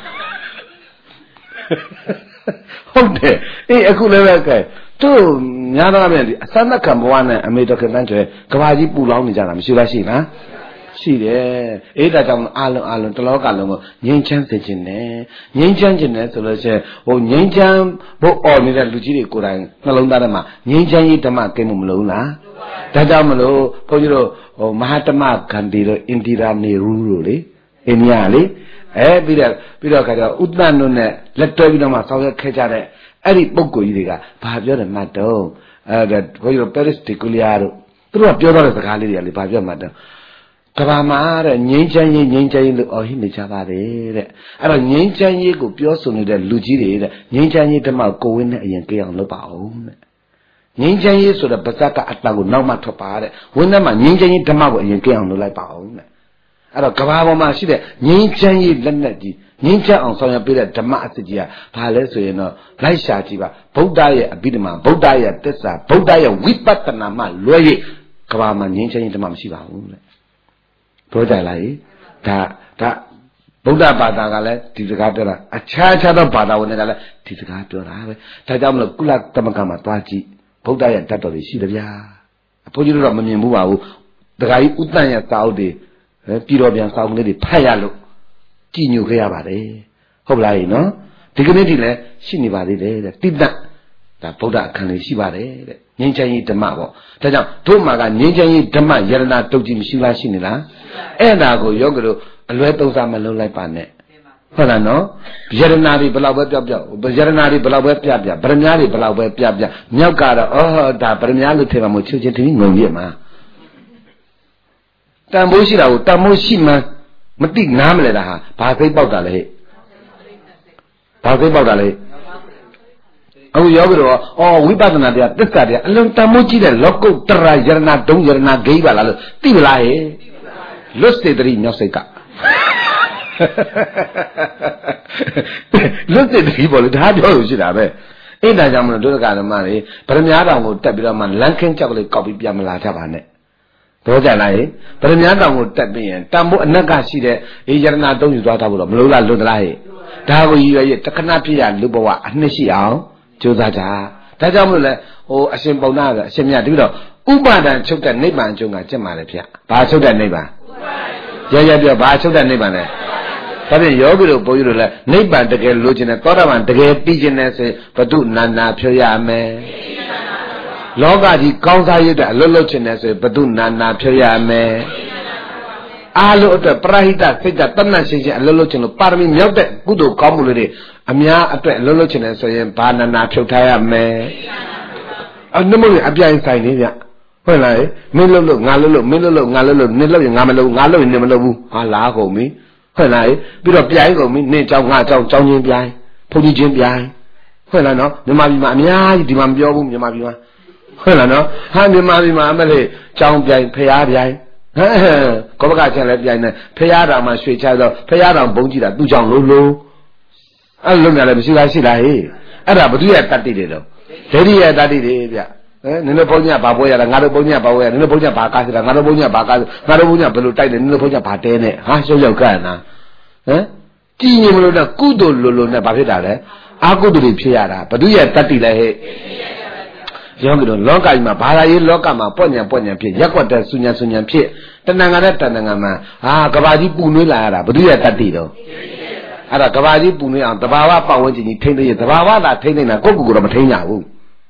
ဟုတ်တယ်အေးအခုလည်းပဲကဲတို့ညာတော့ပြန်ဒီအစမ်းသက်ခံဘဝနဲ့အမေတော်ခင်တန်းကျွဲကဘာကြီးပူလောင်နေကြတာမရှိလားရှိလားရှိတယ်အေးဒါကြောင့်အာလုံးအာလုံးတလောကလုံးကိုငြိမ်းချမ်းစေခြင်းနဲ့ငြိမ်းချမ်းခြင်းနဲ့ဆိုလို့ရှိရင်ဟိုငြိမ်းချမ်းဖို့អော်နေတဲ့လူကြီးတွေကိုယ်တိုင်နှလုံးသားထဲမှာငြိမ်းချမ်းရေးဓမ္မကိမှုမလို့လားဒါကြောင့်မလို့ဘုန်းကြီးတို့ဟိုမဟာတမဂန္ဒီတို့အင်ဒီရာနေရူတို့လေအိန္ဒိယလေအဲပြီးတော့ပြီးတော့ခါကျဥတ္တန်တို့နဲ့လက်တွဲပြီးတော့မှဆောင်ရွက်ခဲ့ကြတဲ့အဲ့ဒီပုဂ္ဂိုလ်ကြီးတွေကဘာပြောတယ်မှတ်တော့အဲဒါဘုန်းကြီးတို့ပဲရစ်တီကူလီယာတို့သူတို့ကပြောတော့တဲ့စကားလေးတွေကလေဘာပြောမှတ်တော့ကဘာမှာတဲ့ငြိမ်းချမ်းရေးငြိမ်းချမ်းရေးလို့အော်ဟစ်နေကြပါတယ်တဲ့အဲ့တော့ငြိမ်းချမ်းရေးကိုပြောဆိုနေတဲ့လူကြီးတွေတဲ့ငြိမ်းချမ်းရေးဓမ္မကိုဝင်းနဲ့အရင်ကြည့်အောင်လုပ်ပါဦးတဲ့ငြိမ်းချမ်းရေးဆိုတဲ့ပါဇက်ကအတ္တကိုနောက်မှထွက်ပါတဲ့ဝင်းထဲမှာငြိမ်းချမ်းရေးဓမ္မကိုအရင်ကြည့်အောင်လုပ်လိုက်ပါဦးတဲ့အဲ့တော့ကဘာပေါ်မှာရှိတဲ့ငြိမ်းချမ်းရေးလက်နက်ကြီးငြိမ်းချမ်းအောင်ဆောင်ရွက်ပေးတဲ့ဓမ္မအစစ်ကြီးကဘာလဲဆိုရင်တော့လိုက်ရှာကြည့်ပါဗုဒ္ဓရဲ့အဘိဓမ္မာဗုဒ္ဓရဲ့သစ္စာဗုဒ္ဓရဲ့ဝိပဿနာမှလွဲ၍ကဘာမှာငြိမ်းချမ်းရေးဓမ္မမရှိပါဘူးတဲ့ပြောကြလားဒါဒါဗုဒ္ဓဘာသာကလည်းဒီစကားပြောတာအခြားခြားသောဘာသာဝင်တွေကလည်းဒီစကားပြောတာပဲဒါကြောင့်မလို့ကုလသမဂ္ဂမှာသွားကြည့်ဗုဒ္ဓရဲ့ဓာတ်တော်တွေရှိတယ်ဗျာဘုန်းကြီးတို့တော့မမြင်ဘူးပါဘူးတခါကြီးဥတ္တန်ရဲ့စာအုပ်တွေပြည်တော်ပြန်စာအုပ်လေးတွေဖတ်ရလို့ကြည်ညိုခဲ့ရပါတယ်ဟုတ်လားနော်ဒီကနေ့ဒီလည်းရှိနေပါသေးတယ်တဲ့တိတ္တဒါဗုဒ္ဓအခန်းလေးရှိပါတယ်တဲ့ငြိမ်းချမ်းရေးဓမ္မပေါ့ဒါကြောင့်တို့မှာကငြိမ်းချမ်းရေးဓမ္မယရနာတုတ်ကြီးမရှိလားရှိနေလားအဲ့ဒါကိုယောဂီတို့အလွဲသုံးစားမလုပ်လိုက်ပါနဲ့ဟုတ်လားနော်ယရနာတွေဘယ်လောက်ပဲပြောက်ပြောက်ယရနာတွေဘယ်လောက်ပဲပြပြဗရမ ्या တွေဘယ်လောက်ပဲပြပြမြောက်ကတော့အော်ဒါဗရမ ्या လို့ထင်ပါမို့ချင်းချင်းတည်းငုံပြမှာတန်ဖိုးရှိတာကိုတန်ဖိုးရှိမှမတိနားမလဲတာဟာဘာသိပေါက်တာလဲဟဲ့ဘာသိပေါက်တာလဲအခုယောဂီတို့အော်ဝိပဿနာတရားသစ္စာတရားအလုံးတန်ဖိုးကြီးတဲ့လောကုတ္တရာယရနာဒုံယရနာဂိမ်းပါလားလို့သိမလားဟဲ့လွတ်စေတည်းမြောက်စိတ်ကလွတ်တဲ့တည်းပေါ့လေဒါပြောလို့ရှိတာပဲအဲ့ဒါကြောင့်မလို့ဒုက္ခဓမ္မတွေဗရမ ्या တောင်ကိုတက်ပြီးတော့မှလမ်းခင်းကြောက်လေးကောက်ပြီးပြန်မလာတတ်ပါနဲ့တော့ကြလားဟဲ့ဗရမ ्या တောင်ကိုတက်ပြီးရင်တန်ဖို့အနက်ကရှိတဲ့အေးယရနာသုံးယူသွားတာဖို့တော့မလို့လားလွတ်သလားဟဲ့ဒါကိုရည်ရွယ်ရတခဏပြည့်ရလူဘဝအနှစ်ရှိအောင်ကြိုးစားကြဒါကြောင့်မလို့လဲဟိုအရှင်ပုံနာကအရှင်မြတ်တပြီးတော့ဥပါဒံချုပ်တဲ့နိဗ္ဗာန်အကျုံးကကျင့်ပါလေဗျဘာချုပ်တဲ့နိဗ္ဗာန်ရရပြောဘာချုပ်တဲ့နိဗ္ဗာန်လဲဒါဖြင့်ယောဂီတို့ဘုန်းကြီးတို့လည်းနိဗ္ဗာန်တကယ်လိုချင်တယ်သောတာပန်တကယ်ပြီးချင်တယ်ဆိုဘဒုနာနာဖြောရမယ်လောကကြီးကောင်းစားရတဲ့အလွတ်လွတ်ချင်တယ်ဆိုဘဒုနာနာဖြောရမယ်အားလုံးအတွက်ပရဟိတစိတ်တတဏ္ဍရှင်းရှင်းအလွတ်လွတ်ချင်လို့ပါရမီမြောက်တဲ့ကုသိုလ်ကောင်းမှုတွေအများအတွက်အလွတ်လွတ်ချင်တယ်ဆိုရင်ဘာနာနာဖြုတ်ထားရမယ်အနှမလို့အပြိုင်ဆိုင်နေဗျဟုတ်လားမင်းလှုပ်လို့ငါလှုပ်လို့မင်းလှုပ်လို့ငါလှုပ်လို့နင်းလှုပ်ရင်ငါမလှုပ်ငါလှုပ်ရင်နင်းမလှုပ်ဘူးဟာလားကုန်ပြီဟုတ်လားပြီးတော့ပြိုင်ကုန်ပြီနင်းကြောင်းငါကြောင်းကြောင်းချင်းပြိုင်ဘုန်းကြီးချင်းပြိုင်ဟုတ်လားနော်မြန်မာပြည်မှာအများကြီးဒီမှာမပြောဘူးမြန်မာပြည်မှာဟုတ်လားနော်ဟာမြန်မာပြည်မှာအမလေးကြောင်းပြိုင်ဖျားပြိုင်ဟဲ့ကောဘကချက်လည်းပြိုင်နေဖျားတော်မှာရွှေချတော့ဖျားတော်ဘုံကြည့်တာသူ့ကြောင့်လုံးလုံးအဲ့လုံးရလည်းမရှိလားရှိလားဟေးအဲ့ဒါဘုသူရဲ့တတ္တိတွေတော့ဒိဋ္ဌိရဲ့တတ္တိတွေဗျဟဲ့နင်တို့ဘုန်းကြီးကဘာပွဲရတာငါတို့ဘုန်းကြီးကဘာပွဲရနင်တို့ဘုန်းကြီးကဘာကားစတာငါတို့ဘုန်းကြီးကဘာကားငါတို့ဘုန်းကြီးကဘယ်လိုတိုက်တယ်နင်တို့ဘုန်းကြီးကဘာတဲနဲ့ဟာရှုပ်ရောက်ကနာဟမ်ကြည်ညိုမလို့တော့ကုသိုလ်လိုလိုနဲ့ဘာဖြစ်တာလဲအာကုသိုလ်တွေဖြစ်ရတာဘသူရဲ့တတ္တိလဲဟဲ့ယောဂီတို့လောကကြီးမှာဘာသာရေးလောကမှာပွက်ညံပွက်ညံဖြစ်ရက်ွက်တဲ့ဆုညံဆုညံဖြစ်တဏ္ဍာငါနဲ့တဏ္ဍာငါမှာဟာကဘာကြီးပူနွေးလာရတာဘသူရဲ့တတ္တိတော့အဲ့ဒါကဘာကြီးပူနွေးအောင်တဘာဝပတ်ဝန်းကျင်ကြီးထိမ့်သိရတဘာဝသာထိမ့်နေတာကိုယ့်ကိုယ်ကတော့မထိမ့်ကြဘူး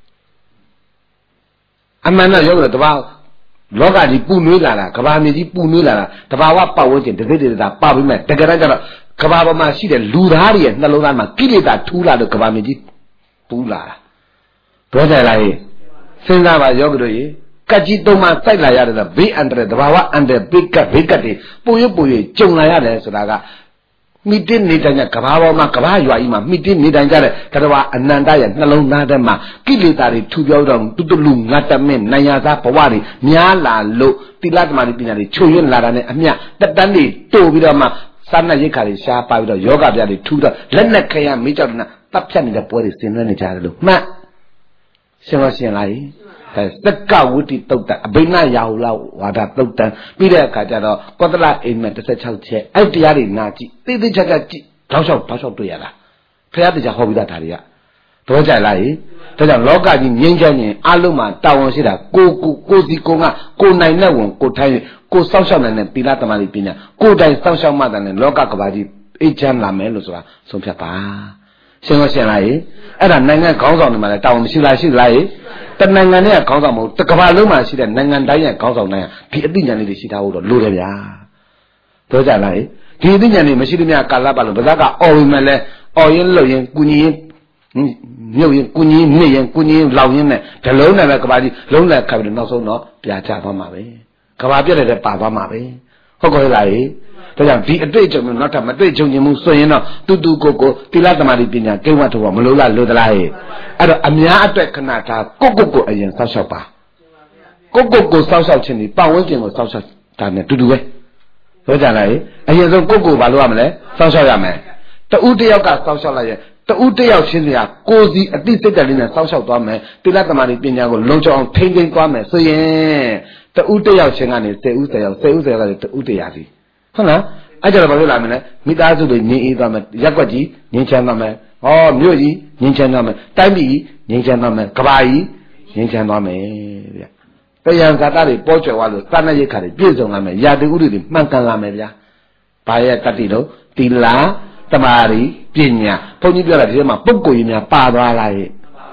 အမှန်တော့ယောဂီတို့တဘာလောကကြီးပူနွေးလာတာကဘာမြေကြီးပူနွေးလာတာတဘာဝပတ်ဝန်းကျင်တစ်စိတ်တစ်သားပပြီးမဲ့တကယ်တော့ကျတော့ကဘာပေါ်မှာရှိတဲ့လူသားတွေရဲ့နှလုံးသားမှာကိလေသာထူးလာလို့ကဘာမြေကြီးပူလာတာပြောကြလားဟဲ့စဉ်းစားပါယောဂီတို့ရေကတ်ကြီးသုံးပါစိုက်လာရတယ်ဆိုဘေးအန္တရာယ်တဘာဝအန္တရာယ်ဘေးကတ်ဘေးကတ်တွေပူရပူရကြုံလာရတယ်ဆိုတာကမိတင်းနေတိုင်းကဘာပေါ်မှာကဘာရွာကြီးမှာမိတင်းနေတိုင်းကြတဲ့တဘာအနန္တရဲ့နှလုံးသားထဲမှာကိလေသာတွေထူပြောတော့တူတူလူငတ်တမင်းနိုင်ရသားဘဝတွေများလာလို့တိလသမารိပညာတွေချုပ်ရွံ့လာတာနဲ့အမျှတက်တန်းတွေတိုးပြီးတော့မှစာနာရိတ်ခါတွေရှားပါပြီးတော့ယောဂပြတွေထူတော့လက်နဲ့ခရမေးကြောက်တဲ့တပ်ဖြတ်နေတဲ့ပွဲတွေဆင်နွှဲနေကြတယ်လို့မှတ်ရှင်းမရှင်းလားအဲသက်ကဝိတ္တိတုတ်တအဘိနရာဟုလဝါဒတုတ်တံပြီးတဲ့အခါကျတော့ကောသလအိမ်မက်တစ်ဆယ့်ခြောက်ချက်အဲ့တရားတွေနာကြည့်သိသိချာချာကြည့်တောက်လျှောက်တောက်လျှောက်တွေ့ရတာဖခင်တရားဟောပြီးသားဒါတွေကတော့ကြလားဟိဒါကြောင့်လောကကြီးငြိမ်းချမ်းခြင်းအလုံးမှာတာဝန်ရှိတာကိုကိုကိုစီကိုကကိုနိုင်တဲ့ဝင်ကိုထိုင်းကိုစောက်ရှောက်နိုင်တဲ့သီလသမာဓိပညာကိုတိုင်စောက်ရှောက်မှတဲ့လောကကဘာကြီးအေးချမ်းလာမယ်လို့ဆိုတာဆုံးဖြတ်ပါရှင်းမရှင်းလားဟိအဲ့ဒါနိုင်ငံခေါင်းဆောင်တွေမှာလည်းတာဝန်မရှိလားရှိလားဟိတနိုင်ငံနဲ့ခေါင်းဆောင်မဟုတ်တကဘာလုံးမှာရှိတဲ့နိုင်ငံတိုင်းရဲ့ခေါင်းဆောင်တိုင်းဒီအသိဉာဏ်လေးတွေရှိထားဖို့တော့လိုတယ်ဗျာပြောကြလားဟိဒီအသိဉာဏ်တွေမရှိသမျှကာလပတ်လို့ဗဇက်ကအော်ဝင်မဲ့လဲအော်ရင်လှုပ်ရင်ကုညီရင်မြုပ်ရင်ကုညီမြင့်ရင်ကုညီလောင်ရင်နဲ့ဒလုံးနဲ့ပဲကဘာကြီးလုံးလက်ခတ်ပြီးနောက်ဆုံးတော့ပြာချသွားမှာပဲကဘာပြက်တဲ့ပါသွားမှာပဲဟုတ်ကောလားဟိဒါကြောင့်ဒီအတွေ့အကြုံမျိုးနောက်ထပ်မတွေ့ကြုံခြင်းမှုဆိုရင်တော့တူတူကိုကိုတိလသမารိပညာကိဝတ်တော့မလို့လားလို့သလားဟဲ့အဲ့တော့အများအတွက်ခဏထားကိုကိုကိုအရင်ဆောက်ရှောက်ပါကိုကိုကိုဆောက်ရှောက်ခြင်းဒီပတ်ဝန်းကျင်ကိုဆောက်ရှောက်တာနဲ့တူတူပဲပြောကြလားဟဲ့အရင်ဆုံးကိုကိုဘာလို့ရမလဲဆောက်ရှောက်ရမယ်တူတယောက်ကဆောက်ရှောက်လိုက်ရင်တူတယောက်ချင်းစရာကိုစီအတိစိတ်တလေးနဲ့ဆောက်ရှောက်သွားမယ်တိလသမารိပညာကိုလုံခြုံအောင်ထိန်းသိမ်းသွားမယ်ဆိုရင်တူတယောက်ချင်းကနေဆယ်ဦးဆယ်ယောက်ဆယ်ဦးဆယ်ယောက်ကနေတူတရာစီဟုတ်လားအဲ့ကြတော့ဘာလို့လာမလဲမိသားစုတွေငြိမ်းအေးသွားမယ်ရက်ွက်ကြီးငြိမ်းချမ်းသွားမယ်ဟောမြို့ကြီးငြိမ်းချမ်းသွားမယ်တိုင်းပြည်ငြိမ်းချမ်းသွားမယ်ကဘာကြီးငြိမ်းချမ်းသွားမယ်ဗျတရားဇာတာတွေပေါ်ကျွယ်သွားလို့စာနာရိတ်ခါတွေပြည့်စုံလာမယ်ယာတိဥဒ္ဓတွေမှန်ကန်လာမယ်ဗျာဘာရဲ့တတိတော့သီလသမာဓိပညာဘုန်းကြီးပြောတာဒီထဲမှာပုဂ္ဂိုလ်ကြီးများပါသွားလားရဲ့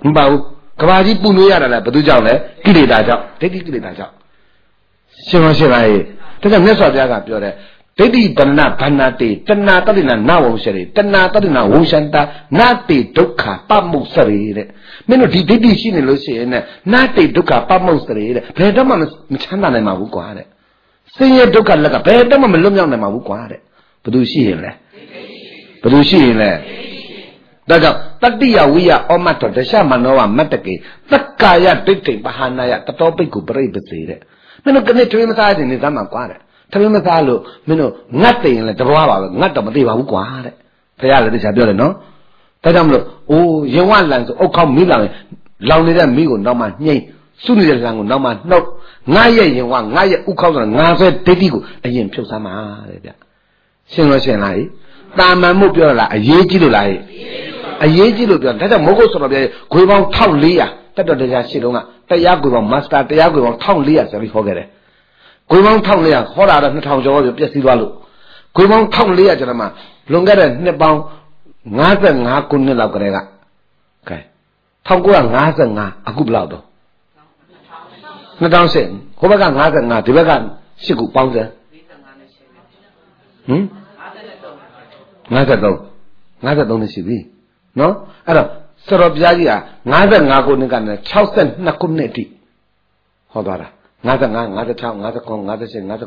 唔包ကဘာကြီးပူလို့ရတာလားဘယ်သူကြောင့်လဲကိလေသာကြောင့်ဒိဋ္ဌိကိလေသာကြောင့်ရှင်းမရှင်းလားဒါကြောင့်မြတ်စွာဘုရားကပြောတယ်ဒိဋ္ဌိတဏ္ဍဘာနာတိတဏ္ဍတတ္တိနာနဝံရှရေတဏ္ဍတတ္တိနာဝံရှန္တာနာတိဒုက္ခပမုတ်စရေတဲ့မင်းတို့ဒီဒိဋ္ဌိရှိနေလို့ရှိရင်နဲ့နာတိဒုက္ခပမုတ်စရေတဲ့ဘယ်တော့မှမချမ်းသာနိုင်မှာဘူးကွာတဲ့ဆင်းရဲဒုက္ခလက်ကဘယ်တော့မှမလွတ်မြောက်နိုင်မှာဘူးကွာတဲ့ဘယ်သူရှိရင်လဲဘယ်သူရှိရင်လဲဒါကြောင့်တတ္တိယဝိယဩမတ္တဒရှမနောဝမတ္တကေသက္ကာယဒိဋ္ဌိပဟာနာယတတောပိက္ခုပရိပစေတဲ့မင်းတို့ကနေထွေးမစားတဲ့နေသားမှာကွာတဲ့ထွေးမစားလို့မင်းတို့ငတ်တယ်ရင်လည်းတဘွားပါပဲငတ်တော့မသေးပါဘူးကွာတဲ့ဘုရားလည်းတရားပြောတယ်နော်ဒါကြောင့်မလို့အိုးရင်ဝလန်ဆိုအုတ်ခေါက်မိလောင်လောင်နေတဲ့မိကိုနောက်မှညှိစုနေတဲ့လန်ကိုနောက်မှနှုတ်ငါရဲ့ရင်ဝငါရဲ့ဥခေါက်ဆိုတာငါဆွဲဒိဋ္ဌိကိုအရင်ဖြုတ်စမ်းပါတဲ့ဗျရှင်းလို့ရှင်းလားတာမန်မှုပြောလားအရေးကြီးလို့လားအရေးကြီးလို့ပြောဒါကြောင့်မဟုတ်ဆိုတော့ပြဂွေပေါင်းတစ်လေးရာတက်တော်တရားရှိတော့ကတရားဂွေပေါင်းမာစတာတရားဂွေပေါင်းတစ်လေးရာဆိုပြီးဟောခဲ့တယ်ဂွေပေါင်းတစ်လေးရာဟောတာတော့နှစ်ထောင်ကျော်ပြပြည့်စည်သွားလို့ဂွေပေါင်းတစ်လေးရာကျွန်တော်မှလွန်ခဲ့တဲ့နှစ်ပေါင်းငါးဆယ့်ငါးခုနှစ်လောက်ကတည်းကကဲ၁၉၅၅အခုဘယ်လောက်တော့၂၀၀၈ဟိုဘက်က၅၅ဒီဘက်က၈ခုပေါင်းစမ်းဟမ်၅၃ ၅၃နှစ်ရှိပြီနော်အဲ့တော့ဆရာတော်ဘုရားကြီးက၅၅ခုနှစ်ကနေ၆၂ခုနှစ်အထိဟောသွားတာ၅၅ ၅၆ ၅၉ ၅၈ ၅၉ ၆၀ ၆၁ ၆၂ ၈နှစ်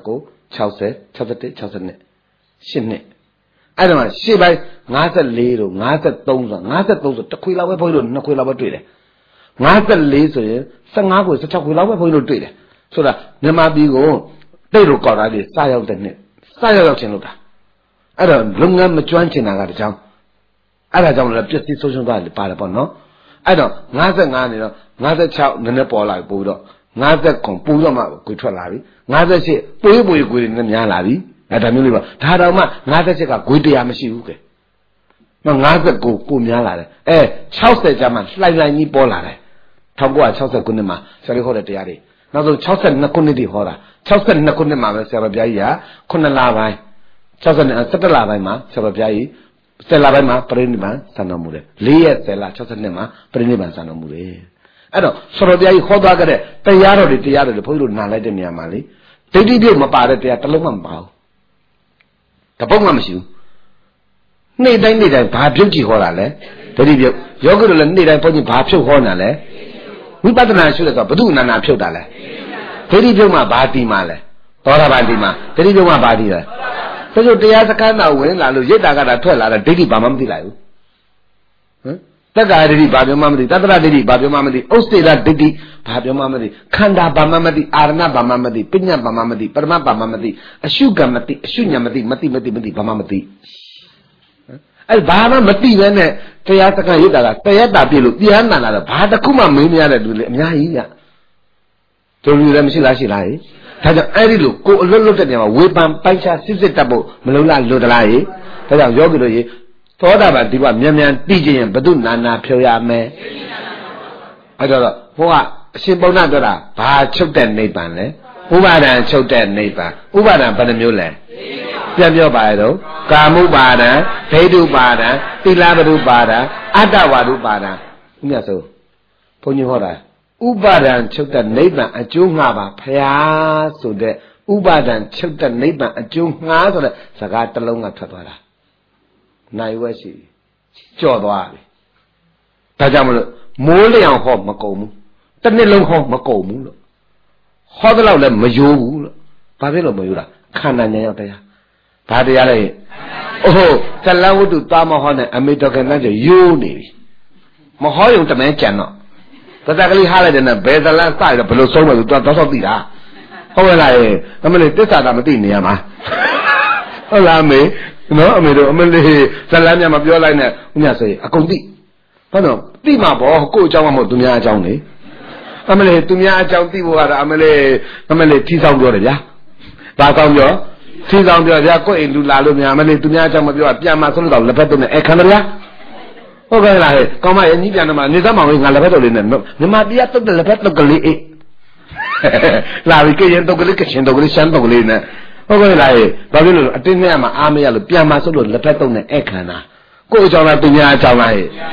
အဲ့ဒါမှရှေ့ပိုင်း၅၄တို့၅၃ဆို၅၃ဆိုတစ်ခွေလောက်ပဲဘုန်းကြီးတို့နှစ်ခွေလောက်ပဲတွေ့တယ်၅၄ဆိုရင်၁၅ခွေ၁၆ခွေလောက်ပဲဘုန်းကြီးတို့တွေ့တယ်ဆိုတာမြန်မာပြည်ကိုတိတ်လို့ကောက်တာလေစရောက်တဲ့နှစ်စရောက်ရောက်ချင်းလို့တာအဲ့တော့လုပ်ငန်းမကျွမ်းချင်တာကတကြောင်အဲ့ဒါကြောင့်လည်းပြည့်စည်ဆုံးရှုံးသွားတယ်ပါတယ်ပေါ့နော်အဲ့တော့၅၅နေတော့၅၆နည်းနည်းပေါ်လာပြီပို့တော့၅၉ပူတော့မှကိုထွက်လာပြီ၅၈ပွေးပွေးကိုနည်းများလာပြီအဲ့ဒါမျိုးလေးပါဒါတော့မှ၅၈ကဂွေတရားမရှိဘူးကဲနော်၅၉ကိုများလာတယ်အဲ၆၀ကျမှလှိုင်လှိုင်ကြီးပေါ်လာတယ်၁၉၆၀ခုနှစ်မှာဆရာလေးဟောတဲ့တရားတွေနောက်ဆုံး၆၂ခုနှစ်တည်းဟောတာ၆၂ခုနှစ်မှာပဲဆရာတော်ဘုရားကြီးကခုနှစ်လပိုင်း၆၂ ၁၁လပိုင်းမှာဆရာတော်ဘုရားကြီးဆယ်လပိုင်းမှာပရိနိဗ္ဗာန်ဆံတော်မူတယ်၄ရက်ဆယ်လ၆၂မှာပရိနိဗ္ဗာန်ဆံတော်မူတယ်အဲ့တော့ဆရာတော်ဘုရားကြီးခေါ်သွားခဲ့တဲ့တရားတော်တွေတရားတွေဘုန်းကြီးတို့နားလိုက်တဲ့နေရာမှာလေဒိဋ္ဌိပြုတ်မပါတဲ့တရားတစ်လုံးမှမပါဘူးတပုတ်မှမရှိဘူးနေ့တိုင်းနေ့တိုင်းဘာပြုတ်ကြည့်ဟောတာလဲဒိဋ္ဌိပြုတ်ယောဂီတို့လည်းနေ့တိုင်းဘုန်းကြီးဘာဖြုတ်ဟောတာလဲဝိပဿနာရှုတဲ့ဆိုဘုသူနာနာဖြုတ်တာလဲဒိဋ္ဌိပြုတ်မှဘာတီမှာလဲသောတာပန်တီမှာဒိဋ္ဌိပြုတ်မှဘာတီလဲဒါဆိုတရားစခန်းတော်ဝင်လာလို့ရိတ်တာကတာထွက်လာတဲ့ဒိဋ္ဌိဘာမှမသိလိုက်ဘူးဟမ်တက္ကာဒိဋ္ဌိဘာပြောမှမသိတတ္တရဒိဋ္ဌိဘာပြောမှမသိဥစ္စေရဒိဋ္ဌိဘာပြောမှမသိခန္ဓာဘာမှမသိအာရဏဘာမှမသိပညာဘာမှမသိပရမဘာမှမသိအရှုကံမသိအရှုညာမသိမသိမသိမသိဘာမှမသိအဲ့ဘာမှမသိပဲနဲ့တရားစခန်းရိတ်တာကတရက်တာပြည့်လို့ပြန်နာလာတော့ဘာတစ်ခုမှမင်းမရတဲ့လူလေအများကြီးညတို့လူလည်းမရှိလားရှိလားဟဲ့ဒါကြောင့်အဲ့ဒီလိုကိုအလွတ်လွတ်တဲ့နေရာမှာဝေပံပိုက်ချစစ်စစ်တတ်ဖို့မလုံလားလွတ်တလားဟေဒါကြောင့်ယောဂီတို့ရေသောတာပန်ဒီဘမြန်မြန်တိကျရင်ဘု து နာနာဖြောရမယ်အဲ့တော့ဟိုကအရှင်ပုံနာပြောတာဘာချုပ်တဲ့နိဗ္ဗာန်လဲဥပါဒံချုပ်တဲ့နိဗ္ဗာန်ဥပါဒံဘယ်နှမျိုးလဲပြန်ပြောပါရတော့ကာမုပါဒံဒိဋ္ဌုပါဒံသီလပရုပါဒံအတ္တဝါဒုပါဒံဥမြတ်ဆုံးဘုန်းကြီးဟောတာဥပါဒံချုပ်တဲ့နိဗ္ဗာန်အကျိုးငှပါဖျားဆိုတဲ့ဥပါဒံချုပ်တဲ့နိဗ္ဗာန်အကျိုးငှားဆိုတဲ့စကားတစ်လုံးကထွက်သွားတာနိုင်ဝဲရှိကြော့သွားပြီဒါကြောင့်မလို့မိုးလျောင်ဟောမကုန်ဘူးတစ်နှစ်လုံးဟောမကုန်ဘူးလို့ဟောတော့လည်းမယိုးဘူးလို့ဘာဖြစ်လို့မယိုးတာခန္ဓာဉာဏ်ရောက်တရားဘာတရားလဲအိုးဇလဝတ္ထုသားမဟောနဲ့အမေတော်ကနဲ့ယိုးနေပြီမဟောရုံတမဲကြံတော့တတကလေးဟားလိုက်တယ်နဲ့ဘယ်ဇလန်းစရတော့ဘယ်လိုဆုံးမလို့တော့တော့သိတာဟုတ်ရဲ့လားအမလေးတစ္ဆာတာမသိနေရမှာဟုတ်လားမေနော်အမေတို့အမလေးဇလန်းမြမပြောလိုက်နဲ့ဦးမြတ်စေအကုန်သိဟုတ်တော့သိမှာပေါ့ကိုယ့်အကြောင်းမှမဟုတ်သူများအကြောင်းလေအမလေးသူများအကြောင်းသိဖို့ကတော့အမလေးအမလေးထီဆောင်ပြောတယ်ဗျာဘာဆောင်ပြောထီဆောင်ပြောဗျာကိုယ့်အိမ်လူလာလို့များအမလေးသူများအကြောင်းမပြောပြန်มาဆုံးလို့တော့လက်ဖက်တုံးနဲ့အခန်းဗျာဟုတ်ကဲ့လားဟဲ့ကောင်းမရဲ့ညီပြန်တော့မှနေသားမောင်လေးငါလက်ဖက်တုံးလေးနဲ့မြန်မာတရားတုတ်တဲ့လက်ဖက်တုတ်ကလေးအေးလာပြီကရင်တုတ်ကလေးကချင်းတုတ်ကလေးရှမ်းတုတ်ကလေးနဲ့ဟုတ်ကဲ့လားဟဲ့ဘာဖြစ်လို့အတင်းနဲ့မှအားမရလို့ပြန်มาဆုံးလို့လက်ဖက်တုံးနဲ့အခန်းတာကိုယ့်အကြောင်းလားသူများအကြောင်းလားဟဲ့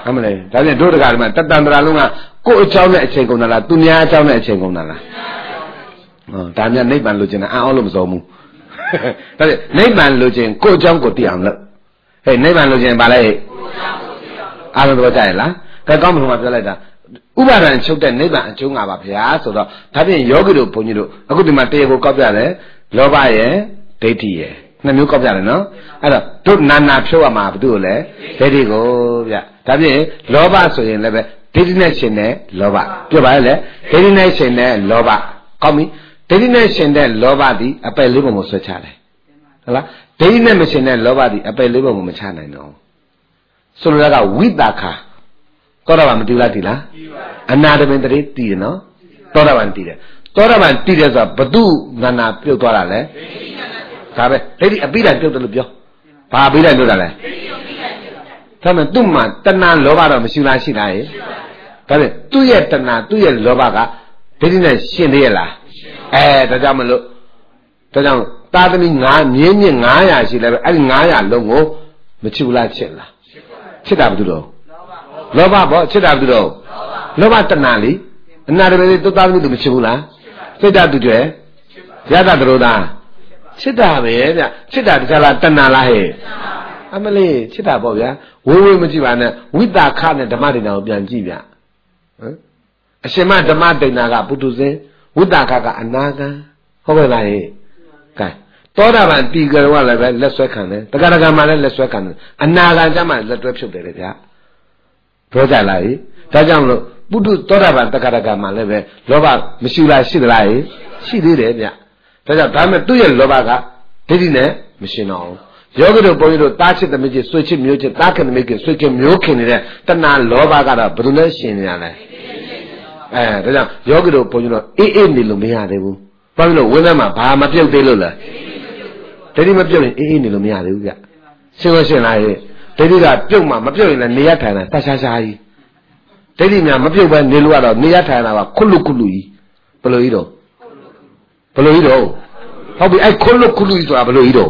အမလေးဒါပြန်တို့တကားဒီမှာတတန်တရာလုံးကကိုယ်အကြောင်းနဲ့အချိန်ကုန်တာလားသူများအကြောင်းနဲ့အချိန်ကုန်တာလားဟောဒါများနိဗ္ဗာန်လိုချင်တာအံ့ဩလို့မစုံဘူးဒါပြန်နိဗ္ဗာန်လိုချင်ကိုယ်အကြောင်းကိုသိအောင်လို့ဟဲ့နိဗ္ဗာန်လိုချင်ပါလေအားလုံးတော့ကြရလားကဲကောင်းမလို့မှပြောလိုက်တာဥပါဒံချုပ်တဲ့နိဗ္ဗာန်အကျိုးငါပါဗျာဆိုတော့ဒါဖြင့်ယောဂီတို့ဘုန်းကြီးတို့အခုဒီမှာတရားကိုကောက်ပြတယ်လောဘရဲ့ဒိဋ္ဌိရဲ့နှစ်မျိုးကောက်ပြတယ်နော်အဲ့တော့တို့နာနာဖြုတ်ရမှာဘာလို့လဲဒိဋ္ဌိကိုဗျဒါဖြင့်လောဘဆိုရင်လည်းပဲဒိဋ္ဌိနဲ့ရှင်တဲ့လောဘပြောပါလေဒိဋ္ဌိနဲ့ရှင်တဲ့လောဘကောင်းပြီဒိဋ္ဌိနဲ့ရှင်တဲ့လောဘသည်အပယ်လေးပုံကိုဆွဲချတယ်ဟုတ်လားဒိဋ္ဌိနဲ့မရှင်တဲ့လောဘသည်အပယ်လေးပုံကိုမချနိုင်တော့ဆိုလိုတာကဝိတာခသောတာပန်မတည်လားတည်လားအနာတပင်တည်းတည်တယ်နော်သောတာပန်တည်တယ်သောတာပန်တည်တယ်ဆိုတာဘသူနာနာပြုတ်သွားတာလဲဒါပဲဒိဋ္ဌိအပိဓာပြုတ်တယ်လို့ပြောဘာအပိဓာပြုတ်တာလဲဒါမှသူ့မှာတဏှာလောဘတော့မရှိလားရှိလားရေဒါပဲသူ့ရဲ့တဏှာသူ့ရဲ့လောဘကဒိဋ္ဌိနဲ့ရှင်သေးရလားအဲဒါကြောင့်မလို့ဒါကြောင့်သာသမီငါမြင်းမြင့်ငါးရာရှိလဲပဲအဲ့ဒီငါးရာလုံးကိုမချူလားချစ်လားချစ်တာဘာလို့တော့လောဘပေါ့ချစ်တာဘာလို့တော့လောဘတဏှာလေအနာတပည့်သူသားသမီးသူမချစ်ဘူးလားစိတ်ဓာတ်သူကျွဲရတ္တသရောသားချစ်တာပဲဗျချစ်တာတခြားလားတဏှာလားဟဲ့အမလေးချစ်တာပေါ့ဗျာဝေးဝေးမကြည့်ပါနဲ့ဝိတာခနဲ့ဓမ္မဒိဋ္ဌာကိုပြန်ကြည့်ဗျဟမ်အရှင်မဓမ္မဒိဋ္ဌာကပုထုဇဉ်ဝိတာခကအနာဂံဟုတ်ပါလားဟဲ့ကဲသောတာပန်တီကရောကလည်းပဲလက်ဆွဲခံတယ်တက္ကရာကမှလည်းလက်ဆွဲခံတယ်အနာဂံကျမှလက်တွဲဖြုတ်တယ်လေဗျာပြောကြလားဟဲ့ဒါကြောင့်မလို့ပုထုသောတာပန်တက္ကရာကမှလည်းပဲလောဘမရှိလားရှိသလားဟဲ့ရှိသေးတယ်ဗျဒါကြောင့်ဒါမဲ့သူ့ရဲ့လောဘကဒိဋ္ဌိနဲ့မရှင်တော့ဘူးယောဂီတို့ဘုန်းကြီးတို့တားချစ်သမီးကြီးဆွေချစ်မျိုးချစ်တားခင်သမီးကြီးဆွေချစ်မျိုးခင်နေတဲ့တဏှာလောဘကတော့ဘယ်သူနဲ့ရှင်နေရလဲအဲဒါကြောင့်ယောဂီတို့ဘုန်းကြီးတို့အေးအေးနေလို့မရသေးဘူးဘာဖြစ်လို့ဝင်းထဲမှာဘာမပြုတ်သေးလို့လဲဒိဋ္ဌိမပြုတ်ရင်အေးအေးနေလို့မရသေးဘူးဗျရှင်းလို့ရှင်းလားဟဲ့ဒိဋ္ဌိကပြုတ်မှမပြုတ်ရင်လည်းနေရထိုင်တာတခြားခြားကြီးဒိဋ္ဌိများမပြုတ်ပဲနေလို့ကတော့နေရထိုင်တာကခွတ်လွတ်ခွတ်လွတ်ကြီးဘယ်လိုကြီးတော့ဘယ်လိုကြီးတော့ဟုတ်ပြီအဲ့ခွတ်လွတ်ခွတ်လွတ်ကြီးဆိုတာဘယ်လိုကြီးတော့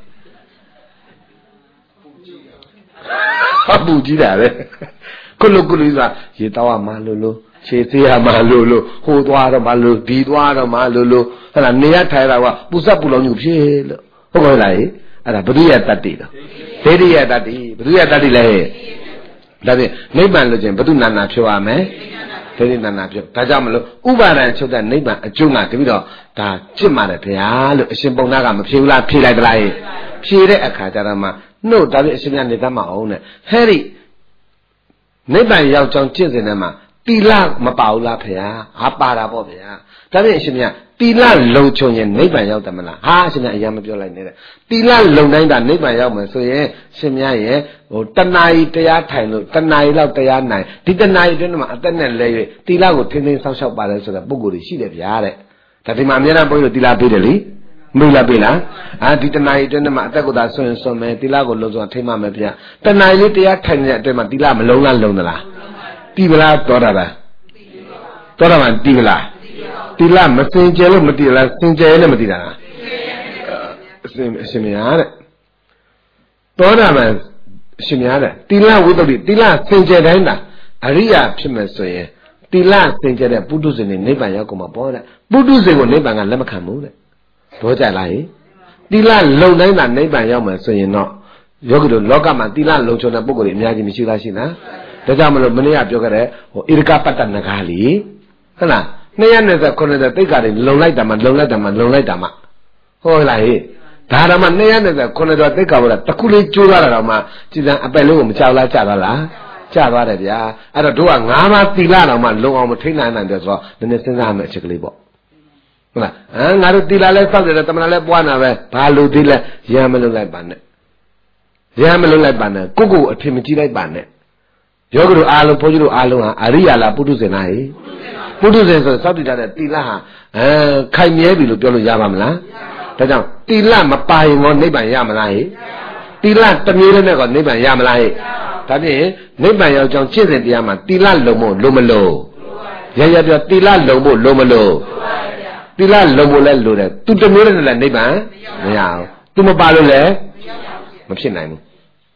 အပူကြီးတာပဲခွတ်လွတ်ခွတ်လွတ်ကြီးဆိုတာရေတောက်ရမှလို့လို့ခြေသေးရမှလို့လို့ဟိုသွားတော့မှလို့ဒီသွားတော့မှလို့လို့ဟဲ့လားနေရထိုင်တာကပူစပ်ပူလောင်ညူဖြစ်လို့ဟုတ်ကဲ့လားဟဲ့အဲ့ဒါဘုဒ္ဓရဲ့တတ္တိတော့ဒိဋ္ဌိရဲ့တတ္တိဘုဒ္ဓရဲ့တတ္တိလဲဟဲ့ဒါဖြင့်နိဗ္ဗာန်လို့ချင်းဘုဒ္ဓနာနာဖြောရမယ်ဒိဋ္ဌိနာနာဖြောဒါကြောင့်မလို့ဥပါဒံချုပ်တဲ့နိဗ္ဗာန်အကျိုးကတပြီးတော့ဒါจิตမှာတယ်ဗျာလို့အရှင်ပုံနာကမဖြေဘူးလားဖြေလိုက်သလားဟဲ့ဖြေတဲ့အခါကျတော့မှနှုတ်ဒါဖြင့်အရှင်မြတ်နေတတ်မအောင်နဲ့ဟဲ့ဒီနိဗ္ဗာန်ရောက်ကြောင်းကျင့်စဉ်ထဲမှာတီလမပါဘူးလားဖေဟာဟာပါတာပေါ့ဗျာဒါဖြင့်အရှင်မြတ်တီလလုံချုံရင်နိဗ္ဗာန်ရောက်တယ်မလားဟာအရှင်မြတ်အရင်မပြောလိုက်နဲ့တီလလုံတိုင်းတာနိဗ္ဗာန်ရောက်မယ်ဆိုရင်ရှင်မြတ်ရဲ့ဟိုတဏှာကြီးတရားထိုင်လို့တဏှာကြီးလောက်တရားနိုင်ဒီတဏှာကြီးအတွင်းမှာအသက်နဲ့လဲ၍တီလကိုထင်းထင်းဆောက်ရှောက်ပါတယ်ဆိုတဲ့ပုံကိုယ်ကြီးရှိတယ်ဗျာတဲ့ဒါဒီမှာအများအားဘုန်းကြီးတို့တီလပေးတယ်လေမလို့လားပေးလားအာဒီတဏှာကြီးအတွင်းမှာအသက်ကိုသာဆွရင်ဆွမယ်တီလကိုလုံစွာထိမှမယ်ဗျာတဏှာကြီးလေးတရားထိုင်နေတဲ့အတွင်းမှာတီလမလုံလားလုံသလားတီဗလားတော်တာပါတော်တာမှတီဗလားတီလမစင်ကြဲလို့မတီလားစင်ကြဲလည်းမတီတာလားအစင်အရှင်များတဲ့တော်တာမှအရှင်များတဲ့တီလဝိတ္တုတီလစင်ကြဲတိုင်းတာအရိယာဖြစ်မယ်ဆိုရင်တီလစင်ကြဲတဲ့ပုထုဇဉ်နဲ့နိဗ္ဗာန်ရောက်ကုန်မှာပေါ့တဲ့ပုထုဇဉ်ကိုနိဗ္ဗာန်ကလက်မခံဘူးတဲ့ဘောကြလားဟိတီလလုံတိုင်းတာနိဗ္ဗာန်ရောက်မယ်ဆိုရင်တော့ယောဂီတို့လောကမှာတီလလုံချုံတဲ့ပုဂ္ဂိုလ်တွေအများကြီးမရှိလားရှိလားဒါကြောင့်မလို့မနေ့ကပြောခဲ့တဲ့ဟိုဣရကပတ္တနဂါလီဟုတ်လားနှစ်ရက်နဲ့ဆိုခုနှစ်သက်တိတ်ကတွေလုံလိုက်တာမှလုံလိုက်တာမှလုံလိုက်တာမှဟုတ်လားဟိဒါရမနှစ်ရက်နဲ့ဆိုခုနှစ်သက်တိတ်ကဘောလားတခုလေးကျိုးသွားတာတော့မှကြည်စံအပက်လုံးကိုမကြောက်လားကြသွားလားကြသွားတယ်ဗျာအဲ့တော့တို့ကငါးပါးသီလတော်မှလုံအောင်မထိနိုင်နိုင်တယ်ဆိုတော့နည်းနည်းစဉ်းစားရမယ်အချက်ကလေးပေါ့ဟုတ်လားဟမ်ငါတို့သီလလဲစောက်တယ်တမနာလဲပွားနာပဲဘာလို့သီလရမ်းမလုံလိုက်ပါနဲ့ရမ်းမလုံလိုက်ပါနဲ့ကိုကိုအထင်မကြီးလိုက်ပါနဲ့ယောဂီတို့အားလုံးဘုန်းကြီးတို့အားလုံးဟာအရိယာလားပုထုဇဉ်လားဟိပုထုဇဉ်ဆိုစောက်တည်ထားတဲ့သီလဟာအဲခိုင်မြဲပြီလို့ပြောလို့ရပါမလားဒါကြောင့်သီလမပါရင်ရောနိဗ္ဗာန်ရမလားဟိသီလတစ်မျိုးနဲ့ကောနိဗ္ဗာန်ရမလားဟိဒါဖြင့်နိဗ္ဗာန်ရောက်ကြောင်းကျင့်စဉ်တရားမှာသီလလုံဖို့လိုမလို့ရရပြောသီလလုံဖို့လိုမလို့သီလလုံဖို့လည်းလိုတယ်သူတစ်မျိုးနဲ့လည်းနိဗ္ဗာန်မရဘူးသူမပါလို့လည်းမဖြစ်နိုင်ဘူး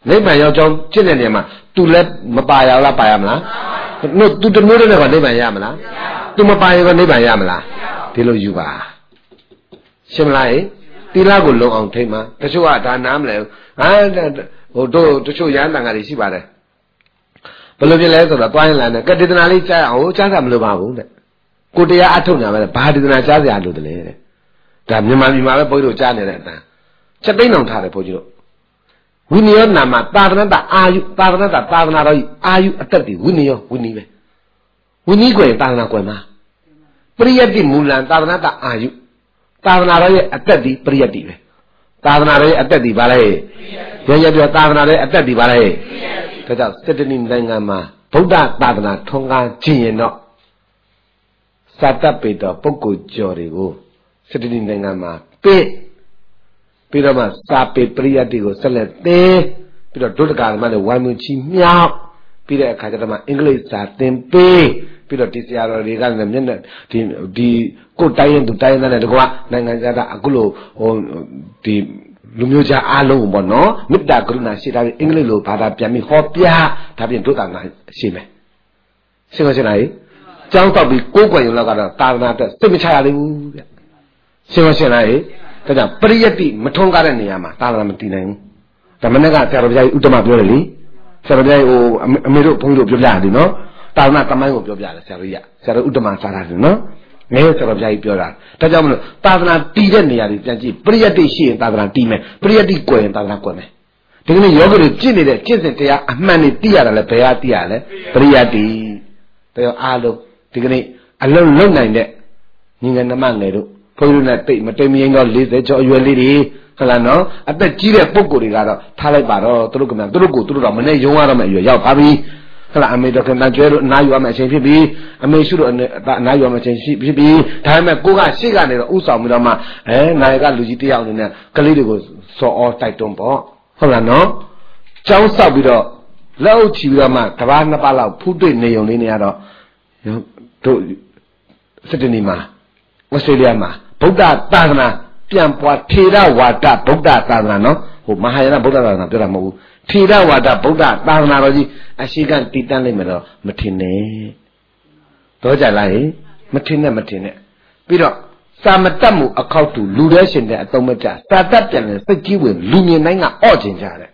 နိဗ္ဗာန်ရောက်ကြောင်းကျင့်တဲ့နေရာမှာ तू လည်းမပါရလားပါရမလားနို့ तू တမျိုးတည်းနဲ့ကနိဗ္ဗာန်ရမလား तू မပါရင်ကနိဗ္ဗာန်ရမလားဒီလိုယူပါရှင်းမလားတိလကိုလုံအောင်ထိမှာတချို့ကဒါနားမလဲဟာဟိုတို့တချို့ရဟန်းတန်ဃာတွေရှိပါတယ်ဘယ်လိုဖြစ်လဲဆိုတော့တွားရင်လာတယ်ကတေသနာလေးကြားအောင်ဟိုကြားတာမလိုပါဘူးတဲ့ကိုတရားအထုတ်ညာပဲဘာဒေသနာကြားစရာလိုတယ်လေတဲ့ဒါမြန်မာပြည်မှာပဲဘုန်းကြီးတို့ကြားနေတဲ့အတန်ချက်သိမ်းအောင်ထားတယ်ဘုန်းကြီးတို့ဝိနည်းနာမှာသာသနာတအာယုသာသနာတသာသနာတော်အာယုအသက်တည်ဝိနည်းဝိနည်းပဲဝိနည်းကိုသာသနာကွယ်မှာပရိယတ္တိမူလံသာသနာတအာယုသာသနာတော်ရဲ့အသက်တည်ပရိယတ္တိပဲသာသနာတော်ရဲ့အသက်တည်ပါလေရရပြသာသနာတော်ရဲ့အသက်တည်ပါလေဒါကြောင့်စတတိနိုင်ငံမှာဗုဒ္ဓသာသနာထွန်းကားခြင်းရင်တော့စာတတ်ပေတော့ပုဂ္ဂိုလ်ကျော်တွေကိုစတတိနိုင်ငံမှာပြည့်ပြီးတော့မှစာပေပရိယတ္တိကိုဆက်လက်သင်ပြီးတော့ဒုဒကဓမ္မနဲ့ဝိုင်းဝန်းချီမြောက်ပြီးတဲ့အခါကျတော့မှအင်္ဂလိပ်စာသင်ပေးပြီးတော့ဒီဆရာတော်တွေကလည်းမျက်နှာဒီဒီကိုတိုင်းရင်သူတိုင်းရင်တဲ့ကွာနိုင်ငံခြားကအခုလိုဟိုဒီလူမျိုးခြားအားလုံးပေါ့နော်မေတ္တာကရုဏာရှိတာအင်္ဂလိပ်လိုဘာသာပြန်ပြီးဟောပြဒါပြင်ဒုဒကငါရှိမယ်ရှင်းမရှင်းလားကျောင်းတော့ပြီးကိုးကွယ်ရုံလောက်ကတော့သာသနာအတွက်စိတ်မချရသေးဘူးဗျရှင်းမရှင်းလားဒါကြောင့်ပရိယတ္တိမထွန်းကားတဲ့နေရာမှာသာသနာမတည်နိုင်ဘူးဒါမနေ့ကဆရာတော်ဘုရားကြီးဥတ္တမပြောတယ်လေဆရာတော်ဘုရားကြီးဟိုအမေတို့ဘုန်းကြီးတို့ပြောပြရတယ်နော်သာသနာတမိုင်းကိုပြောပြတယ်ဆရာတော်ကြီးကဆရာတော်ဥတ္တမစာရတယ်နော်ငယ်ဆရာတော်ဘုရားကြီးပြောတာဒါကြောင့်မလို့သာသနာတည်တဲ့နေရာတွေပြန်ကြည့်ပရိယတ္တိရှိရင်သာသနာတည်မယ်ပရိယတ္တိကွယ်ရင်သာသနာကွယ်မယ်ဒီကနေ့ယောဂတွေကျင့်နေတဲ့ကျင့်စဉ်တရားအမှန်နဲ့သိရတာလဲဘယ်ဟာသိရလဲပရိယတ္တိဒါကြောင့်အားလုံးဒီကနေ့အလုံးလုံးနိုင်တဲ့ညီငယ်နှမငယ်တို့ဘုန်းကြီးတို့နဲ့တိတ်မတိမ်မရင်တော့၄၀ကျော်အရွယ်လေးတွေဟုတ်လားနော်အသက်ကြီးတဲ့ပုံကိုယ်တွေကတော့ထားလိုက်ပါတော့သူတို့ကမှသူတို့ကိုသူတို့တော့မနဲ့ယုံရတော့မှအရွယ်ရောက်ပါပြီဟုတ်လားအမေတော်ခင်တန်ကျွဲတို့အနားယူရမယ့်အချိန်ဖြစ်ပြီအမေရှုတို့အနားယူရမယ့်အချိန်ဖြစ်ပြီဒါပေမဲ့ကိုကရှေ့ကနေတော့ဥဆောင်ပြီးတော့မှအဲနိုင်ကလူကြီးတယောက်အနေနဲ့ကလေးတွေကိုစော်အောတိုက်တွန်းပေါ့ဟုတ်လားနော်ကျောင်းဆောက်ပြီးတော့လက်အုပ်ချီပြီးတော့မှတပါးနှစ်ပါးလောက်ဖူးတွေ့နေုံလေးနေရတော့တို့စစ်တနီမှာဩစတြေးလျမှာဗုဒ္ဓသာသနာပြန်ပွားထေရဝါဒဗုဒ္ဓသာသနာနော်ဟိုမဟာယာနဗုဒ္ဓသာသနာပြောတာမဟုတ်ဘူးထေရဝါဒဗုဒ္ဓသာသနာတော်ကြီးအရှိကတည်တတ်လိမ့်မယ်တော့မထင်နဲ့တော့ကြလားမထင်နဲ့မထင်နဲ့ပြီးတော့စာမတတ်မှုအခောက်တူလူတဲ့ရှင်တဲ့အတုံးမကြစာတတ်ပြန်တဲ့စိတ်ကြီးဝင်လူမြင်တိုင်းကအော့ကျင်ကြတယ်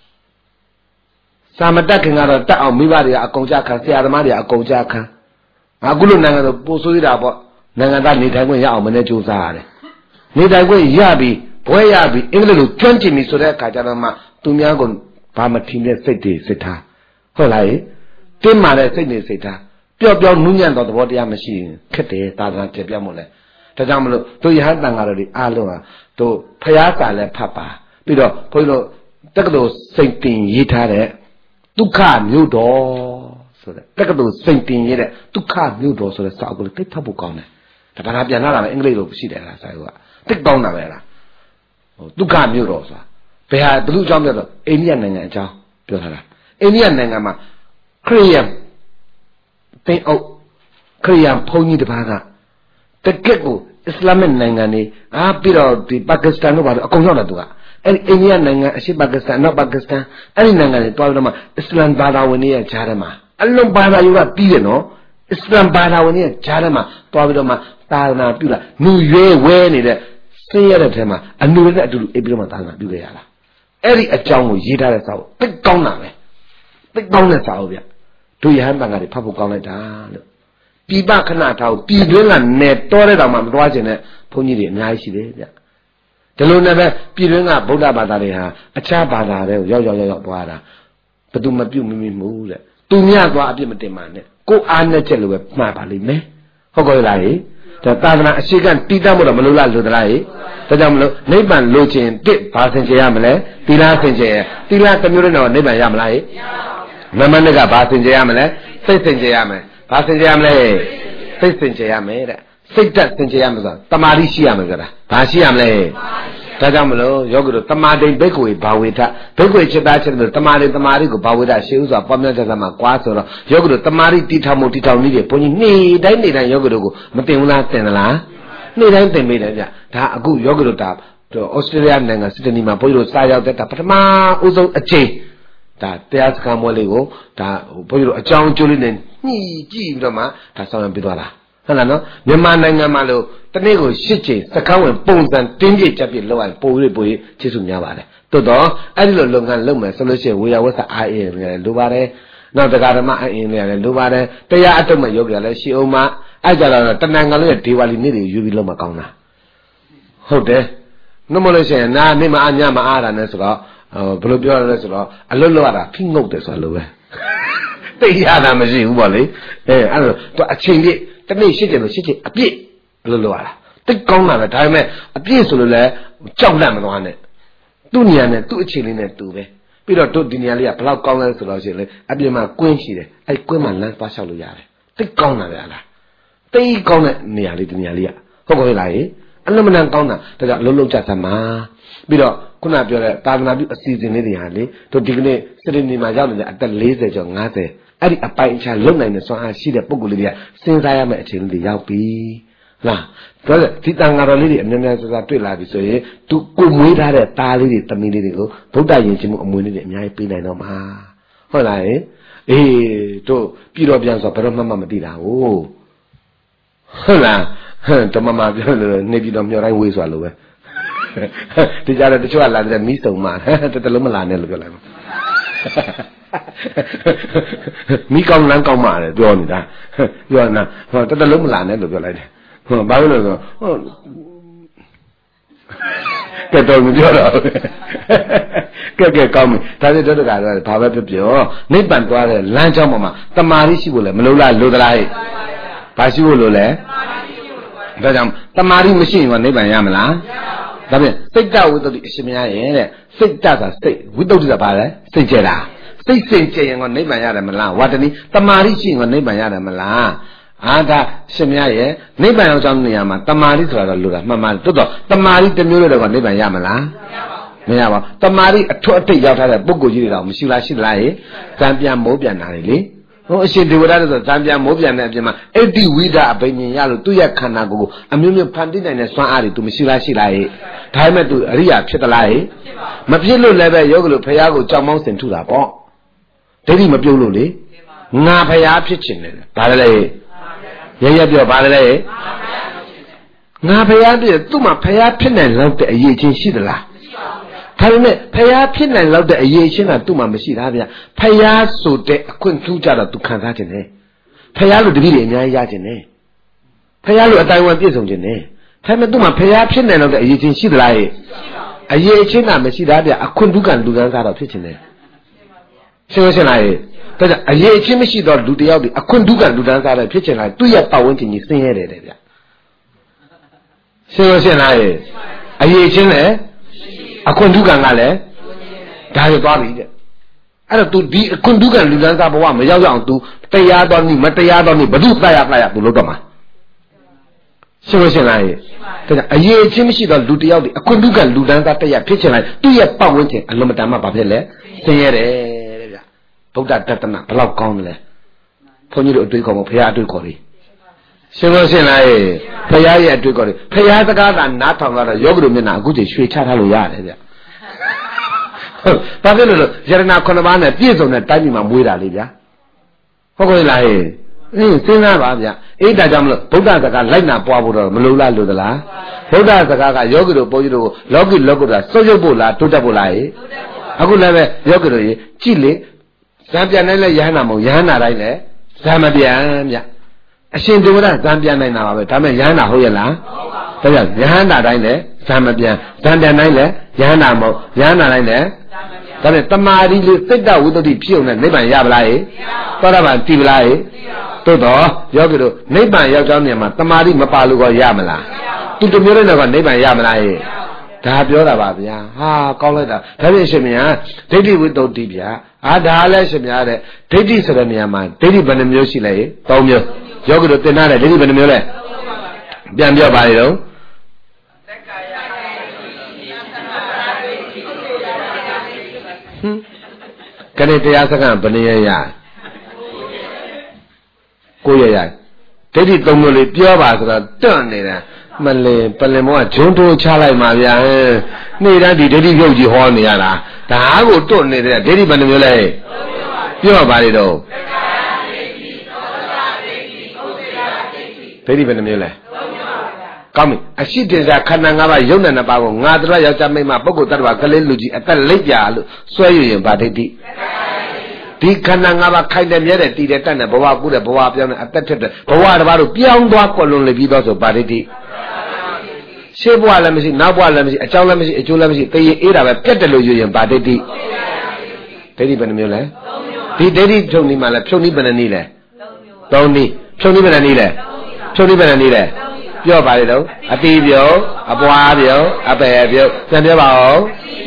စာမတတ်ခင်ကတော့တတ်အောင်မိဘတွေကအကုန်ကြခံဆရာသမားတွေကအကုန်ကြခံအခုလိုနိုင်ငံတော့ပို့ဆိုးရတာပေါ့နိုင်ငံသားနေထိုင်ခွင့်ရအောင်မနဲ့ကြိုးစားရတယ်နေထိုင်ခွင့်ရပြီဘွဲရပြီအင်္ဂလိပ်လိုကျွမ်းကျင်ပြီဆိုတဲ့အခါကျတော့မှသူများကဘာမထင်တဲ့စိတ်တွေစိတ်ထားဟုတ်လားတင်းမာတဲ့စိတ်တွေစိတ်ထားပျော့ပျော့နူးညံ့သောသဘောတရားမရှိရင်ခက်တယ်သာသနာကျေပြတ်မို့လဲဒါကြောင့်မလို့တို့ရဟန်းတန်ဃာတော်တွေအားလုံးဟာတို့ဖျားစာလည်းဖတ်ပါပြီးတော့ဘုန်းကြီးတို့တက္ကသိုလ်စိတ်တင်ရေးထားတဲ့ဒုက္ခမြို့တော်ဆိုတဲ့တက္ကသိုလ်စိတ်တင်ရေးတဲ့ဒုက္ခမြို့တော်ဆိုတဲ့စာအုပ်ကိုသိဖတ်ဖို့ကောင်းတယ်ဒါဘာသာပြန်လာတာပဲအင်္ဂလိပ်လိုရှိတယ်လားစာအုပ်ကသိကောင်းတာပဲလားဟိုဒုက္ခမြို့တော်ဆိုတာဘယ်ဟာဘယ်သူအကြောင်းပြောတော့အိန္ဒိယနိုင်ငံအကြောင်းပြောထားတာအိန္ဒိယနိုင်ငံမှာခရစ်ယာန်တင်အုပ်ခရစ်ယာန်ဘုန်းကြီးတစ်ပါးကတကယ့်ကိုအစ္စလာမစ်နိုင်ငံတွေအားပြီးတော့ဒီပါကစ္စတန်တို့ဘာလို့အကုန်ရောက်လာသူကအဲ့ဒီအိန္ဒိယနိုင်ငံအရှေ့ပါကစ္စတန်အနောက်ပါကစ္စတန်အဲ့ဒီနိုင်ငံတွေတွားပြီးတော့မှအစ္စလမ်ဘာသာဝင်တွေရဲ့ဂျားထဲမှာအလုံးဘာသာယူကပြီးတယ်နော်အစ္စလမ်ဘာသာဝင်တွေရဲ့ဂျားထဲမှာတွားပြီးတော့မှသာသနာပြုလာနူရွဲဝဲနေတဲ့ဆင်းရဲတဲ့ထဲမှာအနူနဲ့အတူတူအိပ်ပြီးတော့မှသာသနာပြုခဲ့ရတာအဲ့ဒီအကြောင်းကိုရေးထားတဲ့စာအုပ်သိကောင်းတာပဲသိကောင်းတဲ့စာအုပ်ဗျတို့ရဟန်းတန်ဃာတွေဖတ်ဖို့ကောင်းလိုက်တာလို့ပြည်ပခဏထားကိုပြည်တွင်းကနေတောတဲ့တောင်မှမတွားခြင်းနဲ့ဘုန်းကြီးတွေအများကြီးရှိတယ်ဗျဒီလိုနဲ့ပဲပြည်တွင်းကဗုဒ္ဓဘာသာတွေဟာအခြားဘာသာတွေကိုရောက်ရောက်ရောက်ရောက်သွားတာဘယ်သူမပြုတ်မမိမှုတဲ့သူများသွားအပြစ်မတင်ပါနဲ့ကိုအားနဲ့ချက်လို့ပဲမှားပါလိမ့်မယ်ဟုတ်ကဲ့လားဟိဒါသာသနာအရှိကတည်တတ်မှုတော့မလို့လားလို့သလားဟိဒါကြောင့်မလို့နိဗ္ဗာန်လိုချင်တစ်ဘာဆင်ခြင်ရမလဲသီလဆင်ခြင်ရသီလတစ်မျိုးနဲ့တော့နိဗ္ဗာန်ရမလားဟိမမနဲ့ကဘာဆင်ခြင်ရမလဲစိတ်ဆင်ခြင်ရမယ်ဘာဆင်ခြင်ရမလဲစိတ်ဆင်ခြင်ရမယ်တဲ့စိတ်တက်ဆင်ခြင်ရမယ်ဆိုတာတမာတိရှိရမယ်ဆိုတာဘာရှိရမလဲဒါကြောင့်မလို့ယောဂီတို့တမာတိဘိက္ခွေဘာဝေထဘိက္ခွေจิตသားချက်လို့တမာတိတမာတိကိုဘာဝေထရှေးဥစွာပွားများကြတာမှာကွာဆိုတော့ယောဂီတို့တမာတိတိထောင်မှုတိထောင်နည်းတွေဘုန်းကြီးနေ့တိုင်းနေ့တိုင်းယောဂီတို့ကိုမတင်ဘူးလားတင်သလားနေ့တိုင်းတင်ပေးတယ်ဗျဒါအခုယောဂီတို့ဒါဩစတြေးလျနိုင်ငံစစ်ဒနီမှာဘုန်းကြီးတို့စားရောက်တဲ့ဒါပထမဦးဆုံးအချိန်ဒါတရားစခန်းမွဲလေးကိုဒါဘုန်းကြီးတို့အကြောင်းကျိုးလေးနဲ့ညှိကြည့်ပြီးတော့မှဒါဆောင်ရပြသွားတာဟုတ်လားနော်မြန်မာနိုင်ငံမှာလို့တနေ့ကိုရှစ်ချိန်စခန်းဝင်ပုံစံတင်းပြည့်ကြက်ပြည့်လောက်ရင်ပိုရပိုရချစ်စုများပါတယ်တိုးတော့အဲ့ဒီလိုလုပ်ငန်းလုပ်မယ်ဆိုလို့ရှိရင်ဝေယဝတ်စာအားအင်းလည်းလိုပါတယ်နောက်တရားဓမ္မအင်းလည်းလိုပါတယ်တရားအတုမဲ့ယောဂီလည်းရှိအောင်မှအဲ့ကြတော့တဏ္ဍာငါလို့ရဲ့ဒေဝလီနေ့တွေယူပြီးလုပ်မှကောင်းတာဟုတ်တယ်နှမလို့ရှိရင်နာနေမအညမအားတာနဲ့ဆိုတော့ဘယ်လိုပြောရလဲဆိုတော့အလွတ်လွတ်ရတာဖိငုတ်တယ်ဆိုလို့ပဲသိရတာမရှိဘူးပေါ့လေအဲအဲ့လိုသူအချိန်ပြည့်တနေ့ရှစ်ချိန်လို့ရှစ်ချိန်အပြည့်အလွတ်လွတ်ရတာသိကောင်းတာပဲဒါပေမဲ့အပြည့်ဆိုလို့လည်းကြောက်လန့်မသွားနဲ့သူ့နေရာနဲ့သူ့အချိန်လေးနဲ့သူပဲပြီးတော့တို့ဒီနေရာလေးကဘယ်လောက်ကောင်းလဲဆိုတော့ရှင်လေအပြင်မှာကွင်းရှိတယ်အဲ့ကွင်းမှာလမ်းသွားလျှောက်လို့ရတယ်သိကောင်းတာပဲလားသိကောင်းတဲ့နေရာလေးဒီနေရာလေးကဟုတ်ကောလားဟင်အလုံးမနန်ကောင်းတာဒါကြောင့်လုံးလုံးကြသမှာပြီးတော့ခုနပြောတဲ့သာသနာပြုအစီအစဉ်လေးတွေဟာလေတို့ဒီကနေ့စနေနေ့မှာရောက်နေတဲ့အသက်၄၀ကျော်၅၀အဲ့ဒီအပိုင်အခြားလုံနိုင်တဲ့စွမ်းအားရှိတဲ့ပုဂ္ဂိုလ်လေးတွေကစဉ်းစားရမယ့်အချိန်လေးတွေရောက်ပြီလားဒါဆိုဒီတန်ဃာတော်လေးတွေအများများစကားတွေ့လာပြီဆိုရင်သူကိုမွေးထားတဲ့သားလေးတွေသမီးလေးတွေကိုဗုဒ္ဓယဉ်ကျေးမှုအမွေလေးတွေအများကြီးပေးနိုင်တော့မှာဟုတ်လားဟင်အေးတို့ပြည်တော်ပြန်ဆိုဘယ်တော့မှမသိတာဟုတ်ဟုတ်လားဓမ္မမှာပြောလို့နေပြည်တော်မြော်တိုင်းဝေးစွာလို့ပဲဒီကြတဲ့တချို့ကလာတဲ့မိစုံမှာတတလုံးမလာနဲ့လို့ပြောလိုက်မိကောင်းလမ်းကောင်းမှာလေပြောနေတာပြောနာဟောတတလုံးမလာနဲ့လို့ပြောလိုက်တယ်ဟောဘာလို့လဲဆိုဟောကဲတော့မပြောတော့ကဲကဲကောင်းပြီဒါဆိုတော့တကားတော့ဘာပဲပြောပြောနိဗ္ဗာန်သွားတဲ့လမ်းကြောင်းပေါ်မှာတမာရီရှိဖို့လဲမလိုလားလိုသလားဟဲ့ဘာရှိဖို့လိုလဲဒါကြောင့်တမာရီမရှိရင်နိဗ္ဗာန်ရမလားဒါဖြင့်စိတ်တဝိတ္တိအရှင်များရဲ့တဲ့စိတ်တဆိုတာစိတ်ဝိတ္တိဆိုတာဘာလဲစိတ်ကြတာစိတ်စိတ်ကြရင်ကနိဗ္ဗာန်ရတယ်မလားဝတ္တနိတမာရီရှိရင်ကနိဗ္ဗာန်ရတယ်မလားအာဒါရှင်များရဲ့နိဗ္ဗာန်ရောက်ကြောင်းနေရာမှာတမာရီဆိုတာတော့လိုတာမှန်မှန်တော်တော်တမာရီတစ်မျိုးတော့ကနိဗ္ဗာန်ရမလားမရပါဘူးတမာရီအထွတ်အထိပ်ရောက်ထားတဲ့ပုဂ္ဂိုလ်ကြီးတွေတော့မရှိလားရှိလားဟဲ့ဇံပြန်မိုးပြန်တာလေဟိုအရှင်ဒေဝရဆိုဇံပြန်မိုးပြန်တဲ့အပြင်မှာအဋ္ဌိဝိဒအဘိညာဉ်ရလို့သူ့ရဲ့ခန္ဓာကိုယ်ကိုအမျိုးမျိုးဖန်တီးနိုင်တဲ့စွမ်းအားတွေသူမရှိလားရှိလားဟဲ့ဒါပေမဲ့သူအရိယာဖြစ်သလားဟဲ့မဖြစ်လို့လည်းပဲယောဂလို့ဖရာကိုကြောင်မောင်းစင်ထုတာပေါ့ဒိဋ္ဌိမပြုတ်လို့လေငါဖရာဖြစ်ချင်တယ်ဒါလည်းရရပြောပါလေငါဖရာပြည့်သူ့မှာဖရာဖြစ်နိုင်လောက်တဲ့အရေးချင်းရှိသလားဒါပေမဲ့ဖရာဖြစ်နိုင်လောက်တဲ့အရေးချင်းကသူ့မှာမရှိတာဗျဖရာဆိုတဲ့အခွင့်ထူးကြတော့သူခံစားခြင်းနဲ့ဖရာလိုတပည့်တွေအများကြီးရခြင်းနဲ့ဖရာလိုအတိုင်းဝန်ပြည့်စုံခြင်းနဲ့ဒါပေမဲ့သူ့မှာဖရာဖြစ်နိုင်လောက်တဲ့အရေးချင်းရှိသလားဟဲ့အရေးချင်းကမရှိတာဗျအခွင့်ထူးကလူကန်းစားတော့ဖြစ်ခြင်းနဲ့ရှင်းရှင်းလားဟဲ့ဒါကြောင့်အရေးချင်းမရှိတော့လူတယောက်ဒီအခွင့်ထူးကလူတန်းစားတယ်ဖြစ်ချင်လားသူ့ရဲ့ပတ်ဝန်းကျင်ကြီးဆင်းရဲတယ်တဲ့ဗျရှင်းရှင်းလားဟဲ့အရေးချင်းလည်းအခွင့်ထူးကလည်းဒါရသွားပြီတဲ့အဲ့တော့ तू ဒီအခွင့်ထူးကလူတန်းစားဘဝမရောက်ရအောင် तू တရားတော်နိမတရားတော်နိဘုဒ္ဓသရသရ तू လုပ်တော့မှာရှင်းရှင်းလားဟဲ့ဒါကြောင့်အရေးချင်းမရှိတော့လူတယောက်ဒီအခွင့်ထူးကလူတန်းစားတရားဖြစ်ချင်လားသူ့ရဲ့ပတ်ဝန်းကျင်အလုံးမတန်မှဘာဖြစ်လဲဆင်းရဲတယ်ဗုဒ္ဓတတနာဘလောက်ကောင်းတယ်လဲဘုန်းကြီးတို့အတွေ့ခေါ်မဘုရားအတွေ့ခေါ်လေးရှင်းလို့ရှင်းလားဘုရားရဲ့အတွေ့ခေါ်လေးဘုရားစကားကနားထောင်လာတော့ယောဂီတို့မျက်နှာအခုချိန်ရွှေချထားလို့ရတယ်ဗျဟုတ်ဘာဖြစ်လို့လဲယရဏခုနှစ်ပါးနဲ့ပြည့်စုံတဲ့တိုင်းပြည်မှာမွေးတာလေဗျာဟုတ်ကဲ့လားဟဲ့အေးစဉ်းစားပါဗျာအေးဒါကြောင့်မလို့ဗုဒ္ဓစကားလိုက်နာပွားဖို့တော့မလိုလားလို့သလားဗုဒ္ဓစကားကယောဂီတို့ဘုန်းကြီးတို့လောကီလောကုတ္တရာစုပ်ယုပ်ဖို့လားတိုးတက်ဖို့လားဟဲ့အခုလည်းပဲယောဂီတို့ကြီးကြည့်လေဇံပြန်နိုင်လဲယဟနာမဟုတ်ယဟနာတိုင်းလဲဇံမပြန်ဗျအရှင်ဒေဝရဇံပြန်နိုင်တာပါပဲဒါမဲ့ယဟနာဟုတ်ရဲ့လားဟုတ်ပါဘူးဒါကြောင့်ယဟနာတိုင်းလဲဇံမပြန်ဇံပြန်နိုင်လဲယဟနာမဟုတ်ယဟနာတိုင်းလဲဒါနဲ့တမာရီလေးစိတ်တဝိတ္တိဖြစ်ုံနဲ့နိဗ္ဗာန်ရပါလားဟဲ့သောတာပန်တည်ပါလားဟဲ့သို့တော့ယောဂီတို့နိဗ္ဗာန်ရောက်ကြောင်းနေမှာတမာရီမပါလို့ကောရမလားသူတမျိုးနဲ့တော့နိဗ္ဗာန်ရမလားဟဲ့ဒါပြောတာပါဗျာဟာကောင်းလိုက်တာဒါဖြင့်ရှင်မြတ်ဒိဋ္ဌိဝိတ္တိဗျာအာဒါလည်းရှင်များတဲ့ဒိဋ္ဌိဆိုတဲ့နေရာမှာဒိဋ္ဌိဘယ်နှမျိုးရှိလဲသုံးမျိုးယောဂီတို့သင်ထားတဲ့ဒိဋ္ဌိဘယ်နှမျိုးလဲပြန်ပြောပါလေတော့ဟမ်ကနေ့တရားစကားဘယ်နည်းရရကိုရရဒိဋ္ဌိသုံးမျိုးလေးပြောပါဆိုတော့တွန့်နေတာမလဲပလင်မောကဂျုံတိုးချလိုက်မှာဗျာနေ့တိုင်းဒီဒိဋ္ဌိပြုတ်ကြီးဟောနေရတာဒါကိုတွတ်နေတဲ့ဒိဋ္ဌိဘယ်နှမျိုးလဲပြောပါလေတော့ဒိဋ္ဌိဘယ်နှမျိုးလဲကောင်းပြီအရှိတင်စားခန္ဓာ၅ပါးယုံနဲ့နှစ်ပါးကိုငါတို့ယောက်ျားမိန်းမပုဂ္ဂိုလ်တ attva ကလေးလူကြီးအသက်လိပ်ပြလို့စွဲရရင်ဗာဒိဋ္ဌိဒီခန္ဓာ၅ပါးခိုင်တယ်မြဲတယ်တည်တယ်တတ်တယ်ဘဝကူးတယ်ဘဝပြောင်းတယ်အသက်ထက်တယ်ဘဝတစ်ပါးတို့ပြောင်းသွားကွယ်လွန်လေပြီးတော့ဆိုဗာဒိဋ္ဌိရှေးဘဝလည်းမရှိနောက်ဘဝလည်းမရှိအကြောင်းလည်းမရှိအကျိုးလည်းမရှိတည်ရင်အေးတာပဲပြတ်တယ်လို့ယူရင်ဗာဒိဋ္ဌိဒိဋ္ဌိဘယ်နှမျိုးလဲဒီဒိဋ္ဌိဖြုံနည်းမှလည်းဖြုံနည်းဘယ်နှနည်းလဲသုံးနည်းဖြုံနည်းဘယ်နှနည်းလဲဖြုံနည်းဘယ်နှနည်းလဲပြောပါလေတော့အတိပြုံအပွားပြုံအပယ်ပြုံပြန်ပြောပါဦး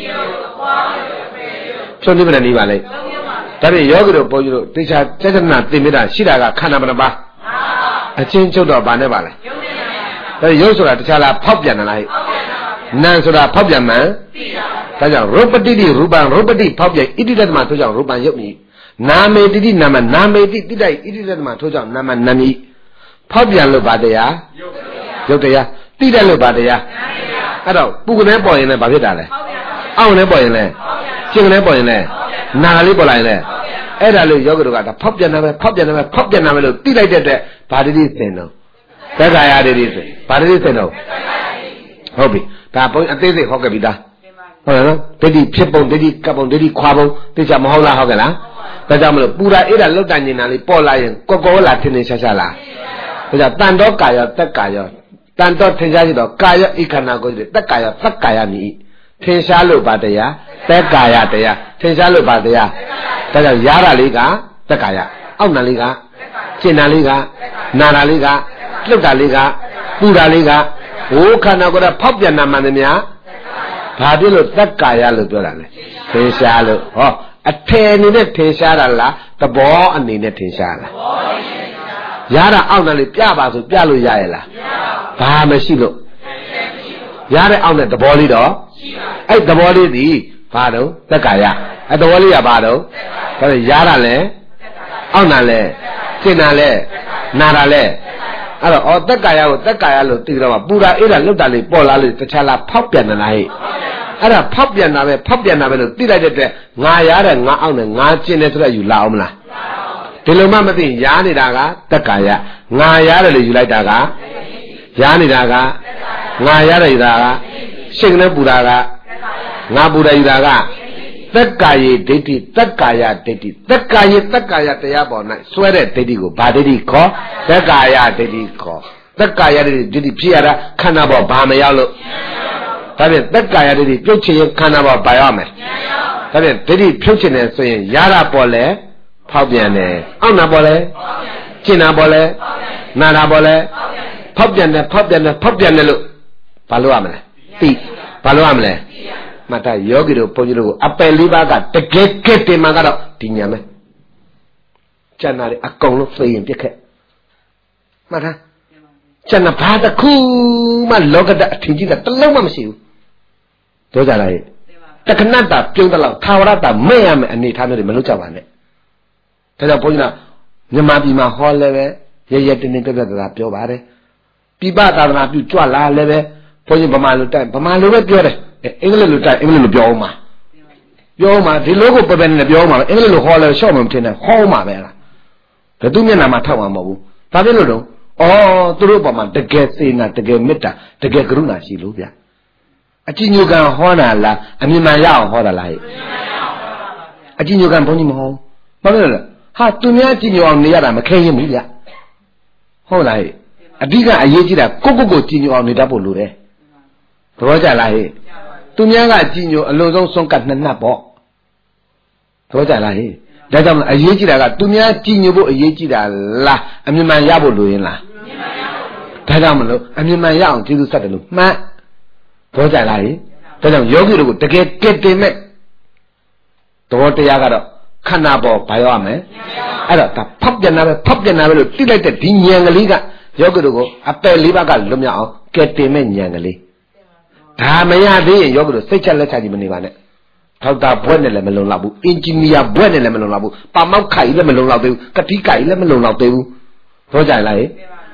ဖြုံနည်းဘယ်နှနည်းပါလဲဒါဖြင့်ယောဂီတို့ဘုန်းကြီးတို့တေချာစေတနာသင်္မေတာရှိတာကခန္ဓာဘယ်နှပါးအချင်းချုပ်တော့ဗာနဲ့ပါလဲဒါရုပ်ဆိုတာတခြားလားဖောက်ပြန်တယ်လားနာမ်ဆိုတာဖောက်ပြန်မှန်ဒါကြောင့်ရုပ်ပတိတိရူပံရုပ်ပတိဖောက်ပြန်ဣတိတ္တမထို့ကြောင့်ရူပံရုပ်မြည်နာမေတိတိနာမနာမေတိတိတိုက်ဣတိတ္တမထို့ကြောင့်နာမနာမြည်ဖောက်ပြန်လို့ဗာတရားရုပ်တရားတိတိုက်လို့ဗာတရားအဲ့တော့ပူကနေပေါ်ရင်လည်းဗာဖြစ်တာလဲအောင့်နေပေါ်ရင်လည်းရှင်းကနေပေါ်ရင်လည်းနာကလေးပေါ်လာရင်လည်းအဲ့ဒါလို့ယောဂတို့ကဒါဖောက်ပြန်တာပဲဖောက်ပြန်တာပဲဖောက်ပြန်တာပဲလို့တိလိုက်တဲ့အတွက်ဗာတိတိသင်တော့သက္ကာယတိတိဆိုဗာတိတိသင်တော့ဟုတ်ပြီဒါဘုန်းအသေးစိတ်ဟောခဲ့ပြီသားဟုတ်လားနော်ဒိဋ္ဌိဖြစ်ပုံဒိဋ္ဌိကပ်ပုံဒိဋ္ဌိခွာပုံသိချာမဟုတ်လားဟုတ်ကဲ့လားဒါကြောင့်မလို့ပူရာအေးတာလွတ်တန်နေတာလေးပေါ်လာရင်ကောကောလာထင်းထင်းရှားရှားလားဒါကြောင့်တန်တော့ကာယသက်ကာယတန်တော့ထင်ရှားရှိတော့ကာယဣခန္ဓာကိုယ်သက်ကာယသက်ကာယမြည်ထင်ရှားလို့ဗာတရားသက်ကာယတရားထင်ရှားလို့ဗာတရားဒါကြောင့်ရတာလေးကသက်ကာယအောက်နာလေးကကျင်နာလေးကနာတာလေးကလှုပ်တာလေးကပူတာလေးကဟိုခန္ဓာကိုယ်ကဖောက်ပြန်တာမှန်သမျှဘာဖြစ်လို့သက်ကာယလို့ပြောတာလဲထင်ရှားလို့ဟောအထယ်အနေနဲ့ထင်ရှားတာလားသဘောအနေနဲ့ထင်ရှားလားရတာအောက်နဲ့လေပြပါဆိုပြလို့ရရဲ့လားဘာမရှိလို့ရတဲ့အောက်နဲ့သဘောလေးတော့အဲ့သဘောလေးဒီဘာတော့သက်ကာယအဲ့သဘောလေးကဘာတော့ဒါရတာလဲအောက်နာလဲရှင်းတာလဲနာတာလဲအဲ့တော့ဩသက်ကာယကိုသက်ကာယလို့သိတော့မှပူတာအေးတာလွတ်တာလေးပေါ်လာလို့တခြားလားဖောက်ပြန်တယ်လားဟဲ့အဲ့ဒါဖောက်ပြန်တာပဲဖောက်ပြန်တာပဲလို့သိလိုက်တဲ့အတွက်ငါရတဲ့ငါအောက်နဲ့ငါကျင်တယ်ဆိုတော့ယူလာအောင်မလားဒီလိုမှမသိရားနေတာကသက်ကာယငါရတယ်လို့ယူလိုက်တာကရားနေတာကငါရတယ်ယူတာကရှင်းကနေပူတာကငါပူတယ်ယူတာကသက်ကာယဒိဋ္ဌိသက်ကာယဒိဋ္ဌိသက်ကာယသက်ကာယတရားပေါ်၌စွဲတဲ့ဒိဋ္ဌိကိုဘာဒိဋ္ဌိခေါ်သက်ကာယဒိဋ္ဌိခေါ်သက်ကာယဒိဋ္ဌိဒိဋ္ဌိဖြစ်ရတာခန္ဓာပေါ်ဘာမရောက်လို့ဒါဖြင့်သက်ကာယဒိဋ္ဌိပြုတ်ချင်ရင်ခန္ဓာပေါ်ဘာရောက်မယ်ဒါဖြင့်ဒိဋ္ဌိဖြုတ်ချင်တယ်ဆိုရင်ရတာပေါ်လဲဖောက်ပြန်တယ်အောက်နာပေါ်လဲကျင်နာပေါ်လဲနာတာပေါ်လဲဖောက်ပြန်တယ်ဖောက်ပြန်တယ်ဖောက်ပြန်တယ်လို့ဘာလို့ရမလဲသိဘာလို့ရမလဲမှတ်ထားယောဂီတို့ဘုန်းကြီးတို့အပယ်လေးပါးကတကယ်ကဲတင်မှာကတော့ဒီညာမဲကျန်တာလေအကုန်လုံးသိရင်ပြက်ခက်မှတ်ထားကျန်တာဘာတစ်ခုမှလောကဓာတ်အထင်ကြီးတာတစ်လုံးမှမရှိဘူးပြောကြလားဟဲ့တခဏတာပြုံးတလောက်သာဝရတာမဲ့ရမယ်အနေထားမျိုးတွေမလုပ်ကြပါနဲ့ဒါကြောင့်ဘုန်းကြီးကမြန်မာပြည်မှာဟောလည်းပဲရရတင်းတင်းပြက်ပြက်တာပြောပါတယ်ပြပသာသနာပြုကြွလာလည်းပဲဘုန်းကြီးဗမာလိုတိုက်ဗမာလိုပဲပြောတယ်အင်္ဂလိပ်လိုတိုက်အင်္ဂလိပ်လိုပြောအောင်ပါပြောအောင်ပါဒီလိုကိုပဲပဲနဲ့ပြောအောင်ပါအင်္ဂလိပ်လိုဟောလဲရှော့မှမထင်နဲ့ဟောအောင်ပါပဲလားဘယ်သူမျက်နှာမှာထောက်မှာမဟုတ်ဘူးဒါဖြစ်လို့တော့ဩသူတို့ပေါ်မှာတကယ်စေနာတကယ်မေတ္တာတကယ်ကရုဏာရှိလို့ဗျအကြည်ညိုကံဟောတာလားအမြင်မှန်ရအောင်ဟောတာလားဟဲ့အကြည်ညိုကံဘုန်းကြီးမဟောဘာလို့လဲဟာသူများအကြည်ညိုအောင်နေရတာမခဲရင်ဘူးဗျဟုတ်လားဟဲ့အဓိကအရေးကြီးတာကိုကိုကိုကြည်ညိုအောင်နေတတ်ဖို့လိုတယ်သဘောကျလားဟဲ့သူများကကြည်ညိုအလုံးစုံဆုံးကနှစ်နှပ်ပေါ့သဘောကျလားဟဲ့ဒါကြောင့်အရေးကြီးတာကသူများကြည်ညိုဖို့အရေးကြီးတာလားအမြင်မှန်ရဖို့လိုရင်လားဒါကြောင့်မလို့အမြင်မှန်ရအောင်ကျေးဇူးဆက်တယ်လို့မှန်သဘောကျလားဟဲ့ဒါကြောင့်ယောဂီတို့ကိုတကယ်ကဲတင်မဲ့သဘောတရားကတော့ခန္ဓာပေါ်ဘာရောက်ရမလဲအဲ့တော့ဒါဖောက်ပြန်တာပဲဖောက်ပြန်တာပဲလို့သိလိုက်တဲ့ဒီဉာဏ်ကလေးကယောဂီတို့ကိုအပယ်လေးပါးကလွတ်မြောက်အောင်ကဲတင်မဲ့ဉာဏ်ကလေးဒါမရသေးရင်ယောဂီတို့စိတ်ချက်လက်ချကြီးမနေပါနဲ့ထောက်တာဘွဲ့နဲ့လည်းမလုံလောက်ဘူးအင်ဂျင်နီယာဘွဲ့နဲ့လည်းမလုံလောက်ဘူးပါမောက်ခိုင်လည်းမလုံလောက်သေးဘူးကတိကိုင်လည်းမလုံလောက်သေးဘူးပြောကြလားဟဲ့ဩ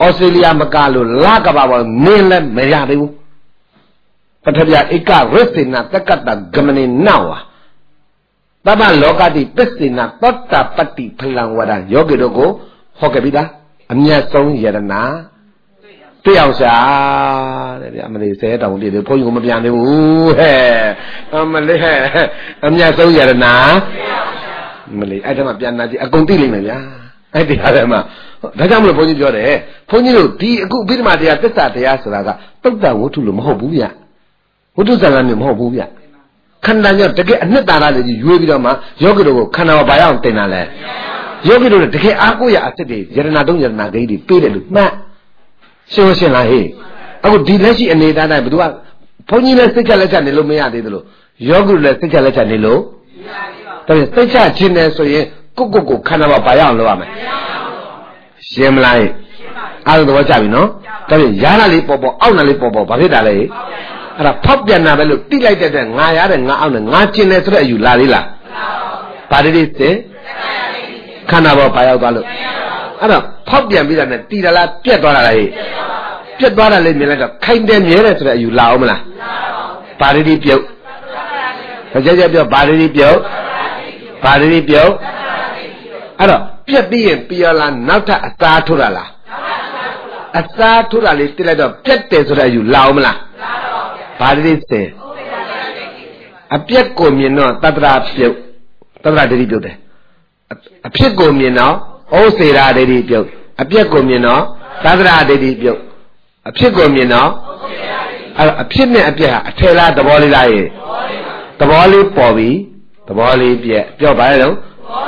Australia Macalo, Lagaba, mainland Mayadu. Patabia Ika, Restina, Takata, Gamani Nawa. Baba Logadi, Pestina, Tota Pati, Pelangwada, Yogidogo, Hokabida, Amia Song Yadana. Piausa, Amali said, I will be the point of Yanu. Amali, Amia Song Yadana. Malay, I don't have Yanadi, a continue. I did Adama. The Jamla Pony Jore, Pony, the good bit my dear, the Satayasaga, took down what to Lumobuya. What does that mean, Mobuya? Kandanya, take a net that you will be on my Yogido, Kana Bayan Tenale. Yogido, take Akuya at the day, Yeranadon Yanadi, Peter, Ma. She was in La Hay. I would delay and need that I would do. Pony let's take a letter and Lumia de Lo. Yogu let's take a letter and Lo. Take a chin so ye, Kuku, Kana Bayan Loame. Same lie. I don't know what I know. Tell me, Yana Lipopo, Auna Lipopo, Pavidale. And a pop yan never look delighted and Naya and Nan and Natchin as you Larilla. Paddy, Canava Payabalo. And a pop yan with a Tila Pietora. Pietora let me like a kind of nearest that you Laumla. Paddy Pio. Your body Pio. Paddy Pio. And a Piet being Piola, Nata Astaturala. Astaturali till a Piet so that you Laumla. Padre say, a piecco me no, Tatra Pio, Tatra de Ribude. A piecco me no, O Sera de Ribio, a piecco me no, Tatra de Ribio, a piecco me no, a piecme appear, a tela the volley lie. The volley Bobby, the volley Pia, Pio Balo,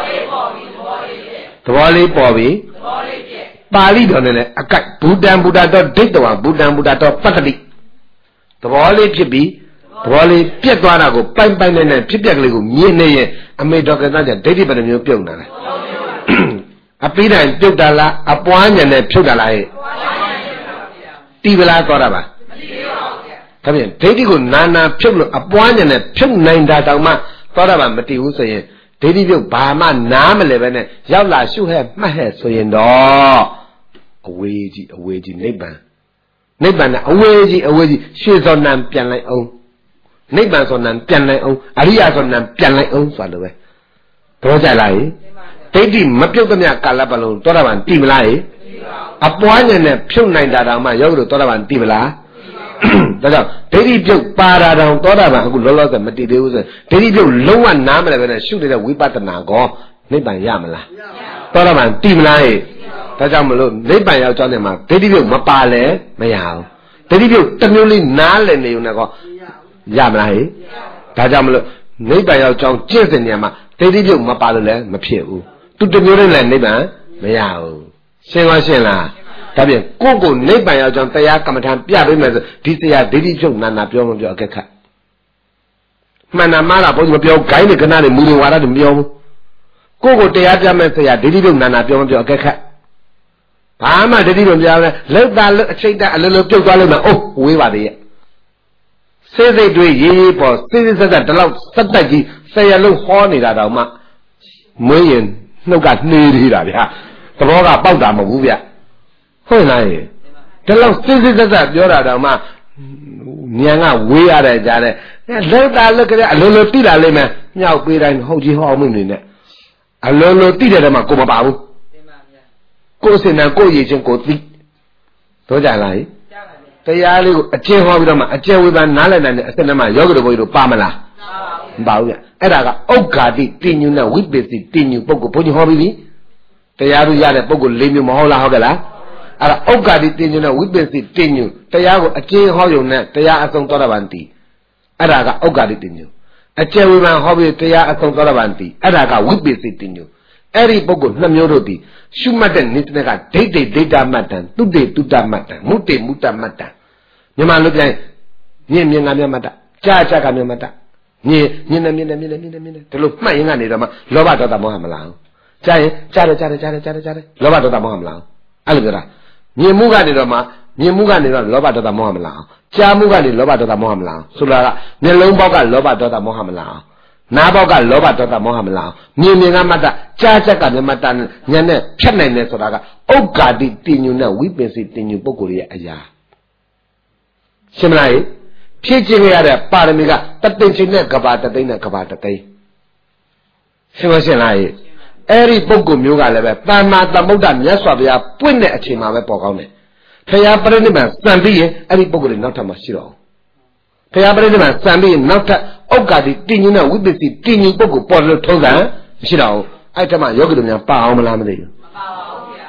the volley Bobby, Bali don't a cut, Buddha Buddha, Dicta, Buddha Buddha, Patati. The volley Pibi, the volley Pietwanago, Pine Pine and Pipiago, Yene, and made Doctor Nadia, Daddy, but a new Puna. A Pina and Pudala, a Puan and a Pudala. Tivila Toraba. Come in, Teddy good Nana, Pugno, a Puan and a Pug nine Datama, Toraba, Mati, say, Teddy you Bama, Nam eleven, Yala, you have my head, so you know. A wagey, a wagey neighbor. Nibbana, away, away, she's on them pian like oh. Nibbans on them pian like oh, Arias on them pian like oh, for the way. Projalai, Teddy, Mapiogamia Calabalo, Toravan, Timlai, a point and a pure nine that my Yodo Toravan Timla. Teddy Pio Para down Toravan, who lost the materials, Teddy Pio low and Namla when I shoot it a whip at the Nago, Nibban Yamala. Toravan Timlai. Tajamalo, they buy out on them up. They do Mapale, Mayao. They do Tamuli Nal and Leonago Yamai. Tajamalo, they buy out John Chilton Yama. They do Mapale, Mapio. To the Murin neighbor, Mayao. Sing Sela. Tabi, Gogo, they buy out John Tayakamatam, Piabimas, this year, Didi Jung, Nana Pion of your Kaka. Manamara, both of your Gaini Canary, moving water to Mio. Gogo, Tayakamasia, Didi Jung, Nana Pion of your Kaka. Ama did you let that say that a little too oh, we were there. Say they do ye for citizens that allow Sataji, say a little horny that Alma. Million, no got need here. The more about them, Movia. Who I? Tell us citizens that you're at Alma. Nyanga, we are at Jare. Let that look at a little tida lema, now be and Hoji Home in it. A little tida Makoma. Go send a go agent go thick. Don't I lie? They are a chair with them, a chair with an island and a cinema, yoga to Pamela. Bauya. Edaga, oh God, tin you know, with basic tin you pogo, put your hobby. They are Yada Pogo, Lady Mohola Hogala. Oh God, tin you know, with basic tin you. They are a chair hoyo, they are a song Toravanti. Edaga, oh God, tin you. A chair with my hobby, they are a song Toravanti. Edaga, with basic tin you. Eri Pogo, Namyoroti. Shumatan Nitnaka, Date Data Matan, Today Tuta Matan, Mute Muta Matan. Yama look like Yamia Mata, Chacha Kamata, Nina Mina Mina Mina Mina, to look my Yanama, Lobato Mohamala. Chai, Chara Chara Chara Chara Chara, Lobato Mohamala. Alvera. Nimuga de Roma, Nimuga de Lobato Mohamala. Chamuga de Lobato Mohamala. Sula, Nelomboga Lobato Mohamala. နာဘောက်ကလောဘဒေါသမောဟမလာမြင်မြင်ကမှတ်တာကြားချက်ကမြတ်တာညာနဲ့ဖြတ်နိုင်တယ်ဆိုတာကဥက္ကာတိတင်ညူနဲ့ဝိပင်စီတင်ညူပုဂ္ဂိုလ်ရဲ့အရာရှင်းမလားဖြည့်ခြင်းရတဲ့ပါရမီကတသိန်းချင်းနဲ့ကဘာတသိန်းနဲ့ကဘာတသိန်းရှင်းမရှင်းလားအဲ့ဒီပုဂ္ဂိုလ်မျိုးကလည်းပဲတဏ္ဍာသမုဒ္ဒမြတ်စွာဘုရားပွင့်တဲ့အချိန်မှာပဲပေါ်ကောင်းတယ်ဖရာပရိနိဗ္ဗာန်စံပြီးရင်အဲ့ဒီပုဂ္ဂိုလ်တွေနောက်ထပ်မှရှိတော့ဖရာပရိနိဗ္ဗာန်စံပြီးရင်နောက်ထပ်ဩကာတိတင်ညူနဲ့ဝိပဿနာတင်ညူပုဂ္ဂိုလ်ပေါ်လို့ထုံးစံမရှိတော့ဘူးအဲ့ထက်မှယောဂီတို့များပါအောင်မလားမသိဘူးမပါပါဘူးဗျာ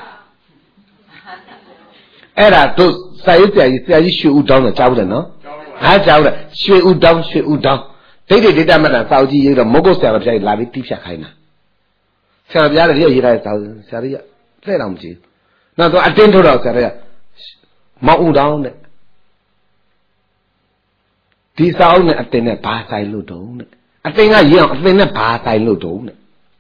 အဲ့ဒါတို့စာရေးဆရာကြီးဆရာကြီးရွှေဦးတောင်းတော့ကြားဘူးတယ်နော်အားကြားဘူးတယ်ရွှေဦးတောင်းရွှေဦးတောင်းဒိဋ္ဌိဒိဋ္ဌမတ္တစာအုပ်ကြီးရေးတော့မုတ်ကုတ်ဆရာတော်ဘုရားကြီးလာပြီးတိဖြတ်ခိုင်းတာဆရာဘုရားလည်းရေးထားတဲ့စာအုပ်ဆရာကြီးကလှည့်တော့မကြည့်ဘူးနောက်တော့အတင်းထုတ်တော့ဆရာကြီးကမောက်ဦးတောင်းတဲ့ဒီစာအုပ်နဲ့အတင်းနဲ့ဘာဆိုင်လို့တုံးတဲ့အတင်းကရေးအောင်အတင်းနဲ့ဘာဆိုင်လို့တုံးတဲ့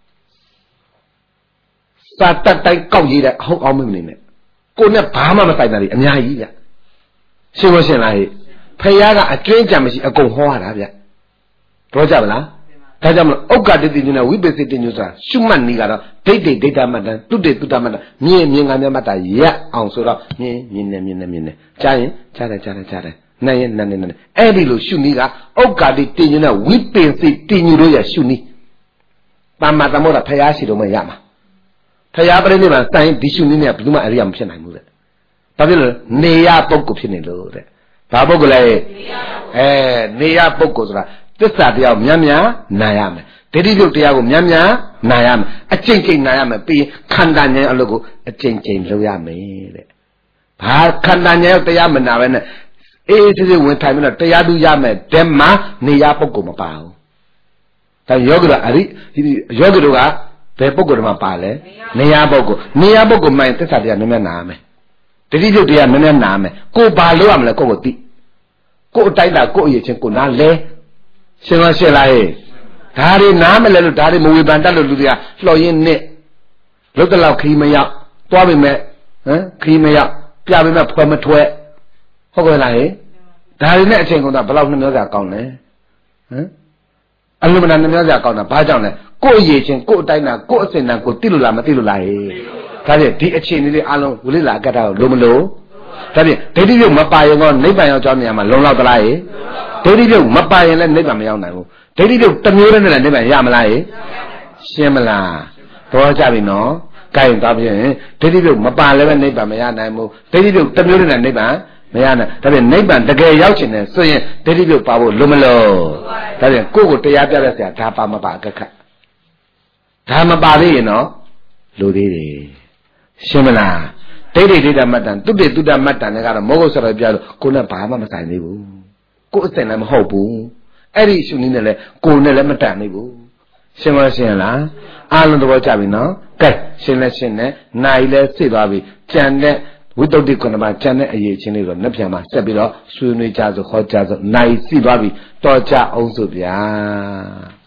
စာတတ်တိုင်းကောက်ရေးတဲ့ဟုတ်အောင်မနေနဲ့ကိုနဲ့ဘာမှမဆိုင်တာလေအများကြီးဗျရှင်းမရှင်းလားဟဲ့ဖယားကအကျွင်းကြံမရှိအကုန်ဟောရတာဗျတော့ကြမလားဒါကြောင့်မလို့ဥက္ကဋ္ဌတိညနဲ့ဝိပဿနာတိညဆိုတာရှုမှတ်နေကတော့ဒိဋ္ဌိဒိဋ္ဌမတ္တတုတေတုတမတ္တမြင်မြင်ကမြတ်မတ္တရက်အောင်ဆိုတော့မြင်မြင်နေမြင်နေမြင်နေကြားရင်ကြားတယ်ကြားတယ်ကြားတယ်နိုင်ရင်နိုင်နေနိုင်အဲ့ဒီလိုရှုနည်းကဥက္ကဋ္ဌတိညနဲ့ဝိပဿနာတိညတို့ရရှုနည်းတမ္မာသမုဒ္ဒဖယားရှိတော့မှရမှာဖယားပရိနိဗ္ဗာန်စံဒီရှုနည်းနဲ့ဘယ်သူမှအရိယာမဖြစ်နိုင်ဘူးတဲ့ဘာဖြစ်လို့နေရပုဂ္ဂိုလ်ဖြစ်နေလို့တဲ့ဘာပုဂ္ဂိုလ်လဲအဲနေရပုဂ္ဂိုလ်ဆိုတာသစ္စာတရားကိုမြတ်မြတ်နာရမယ်ဒိဋ္ဌိပြုတ်တရားကိုမြတ်မြတ်နာရမယ်အကျင့်ကျင့်နာရမယ်ပြီးခန္ဓာဉာဏ်အလုပ်ကိုအကျင့်ကျင့်လုပ်ရမယ်တဲ့ဘာခန္ဓာဉာဏ်တရားမနာပဲနဲ့အေးအေးဆေးဆေးဝင်ထိုင်ပြီးတော့တရားသူရမယ်ဓမ္မနေရပုဂ္ဂိုလ်မပါဘူးဒါယောဂီတို့အရိယောဂီတို့ကဘယ်ပုဂ္ဂိုလ်တွေမှာပါလဲနေရပုဂ္ဂိုလ်နေရပုဂ္ဂိုလ်မှန်သစ္စာတရားမြတ်မြတ်နာရမယ်တတိယတရားနည်းနည်းနာမယ်ကိုဘာလို့ရမလဲကိုကိုသိကိုအတိုက်တာကိုအရေးချင်းကိုနားလဲရှင်းမရှင်းလားဟဲ့ဒါတွေနားမလဲလို့ဒါတွေမဝေဖန်တတ်လို့လူတွေကလှော်ရင်းနဲ့လုတ်တလောက်ခီးမရောက်သွားပြီမဲ့ဟမ်ခီးမရောက်ပြပြီမဲ့ဖွဲမထွဲဟုတ်ကဲ့လားဟဲ့ဒါတွေနဲ့အချိန်ကုန်တာဘယ်လောက်နှမျောစရာကောင်းလဲဟမ်အလုံးမနာနှမျောစရာကောင်းတာဘာကြောင့်လဲကိုအရေးချင်းကိုအတိုက်တာကိုအစင်တာကိုသိလို့လားမသိလို့လားဟဲ့ဒါဖြင့်ဒီအခြေအနေလေးအားလုံးဝိလိလာအကတ္တကိုလိုမလို့ဒါဖြင့်ဒိဋ္ဌိပြုတ်မပါရင်တော့နိဗ္ဗာန်ရောက်ကြောင်းနေရာမှာလုံလောက်သလားဟဲ့ဒိဋ္ဌိပြုတ်မပါရင်လည်းနိဗ္ဗာန်မရောက်နိုင်ဘူးဒိဋ္ဌိပြုတ်တစ်မျိုးနဲ့လည်းနိဗ္ဗာန်ရမလားဟဲ့ရှင်းမလားတော့ကြပြီနော်ကြိုင်သွားပြင်ဒိဋ္ဌိပြုတ်မပါလည်းပဲနိဗ္ဗာန်မရနိုင်ဘူးဒိဋ္ဌိပြုတ်တစ်မျိုးနဲ့နိဗ္ဗာန်မရနိုင်ဒါဖြင့်နိဗ္ဗာန်တကယ်ရောက်ချင်တယ်ဆိုရင်ဒိဋ္ဌိပြုတ်ပါဖို့လိုမလို့ဒါဖြင့်ကိုယ့်ကိုတရားပြတဲ့ဆရာဒါပါမပါအကခတ်ဒါမပါသေးရင်တော့လိုသေးတယ်ရှင်းမလားဒိဋ္ဌိဒိဋ္ဌမတ္တံတုတေတုတ္တမတ္တံလည်းကတော့မောဂုတ်ဆရာပြလို့ကိုယ်နဲ့ဘာမှမဆိုင်သေးဘူးကိုယ်အစင်လည်းမဟုတ်ဘူးအဲ့ဒီရှုနည်းနဲ့လည်းကိုယ်နဲ့လည်းမတန်သေးဘူးရှင်းမရှင်းလားအားလုံးသဘောကျပြီနော်ကဲရှင်းလဲရှင်းနဲ့နိုင်လဲသိသွားပြီကြံတဲ့ဝိတ္တုတိခုနမှာကြံတဲ့အရေးချင်းလေးတော့နှစ်ပြန်မှာဆက်ပြီးတော့ဆွေးနွေးကြဆိုခေါ်ကြဆိုနိုင်သိသွားပြီတော်ကြအောင်ဆိုဗျာ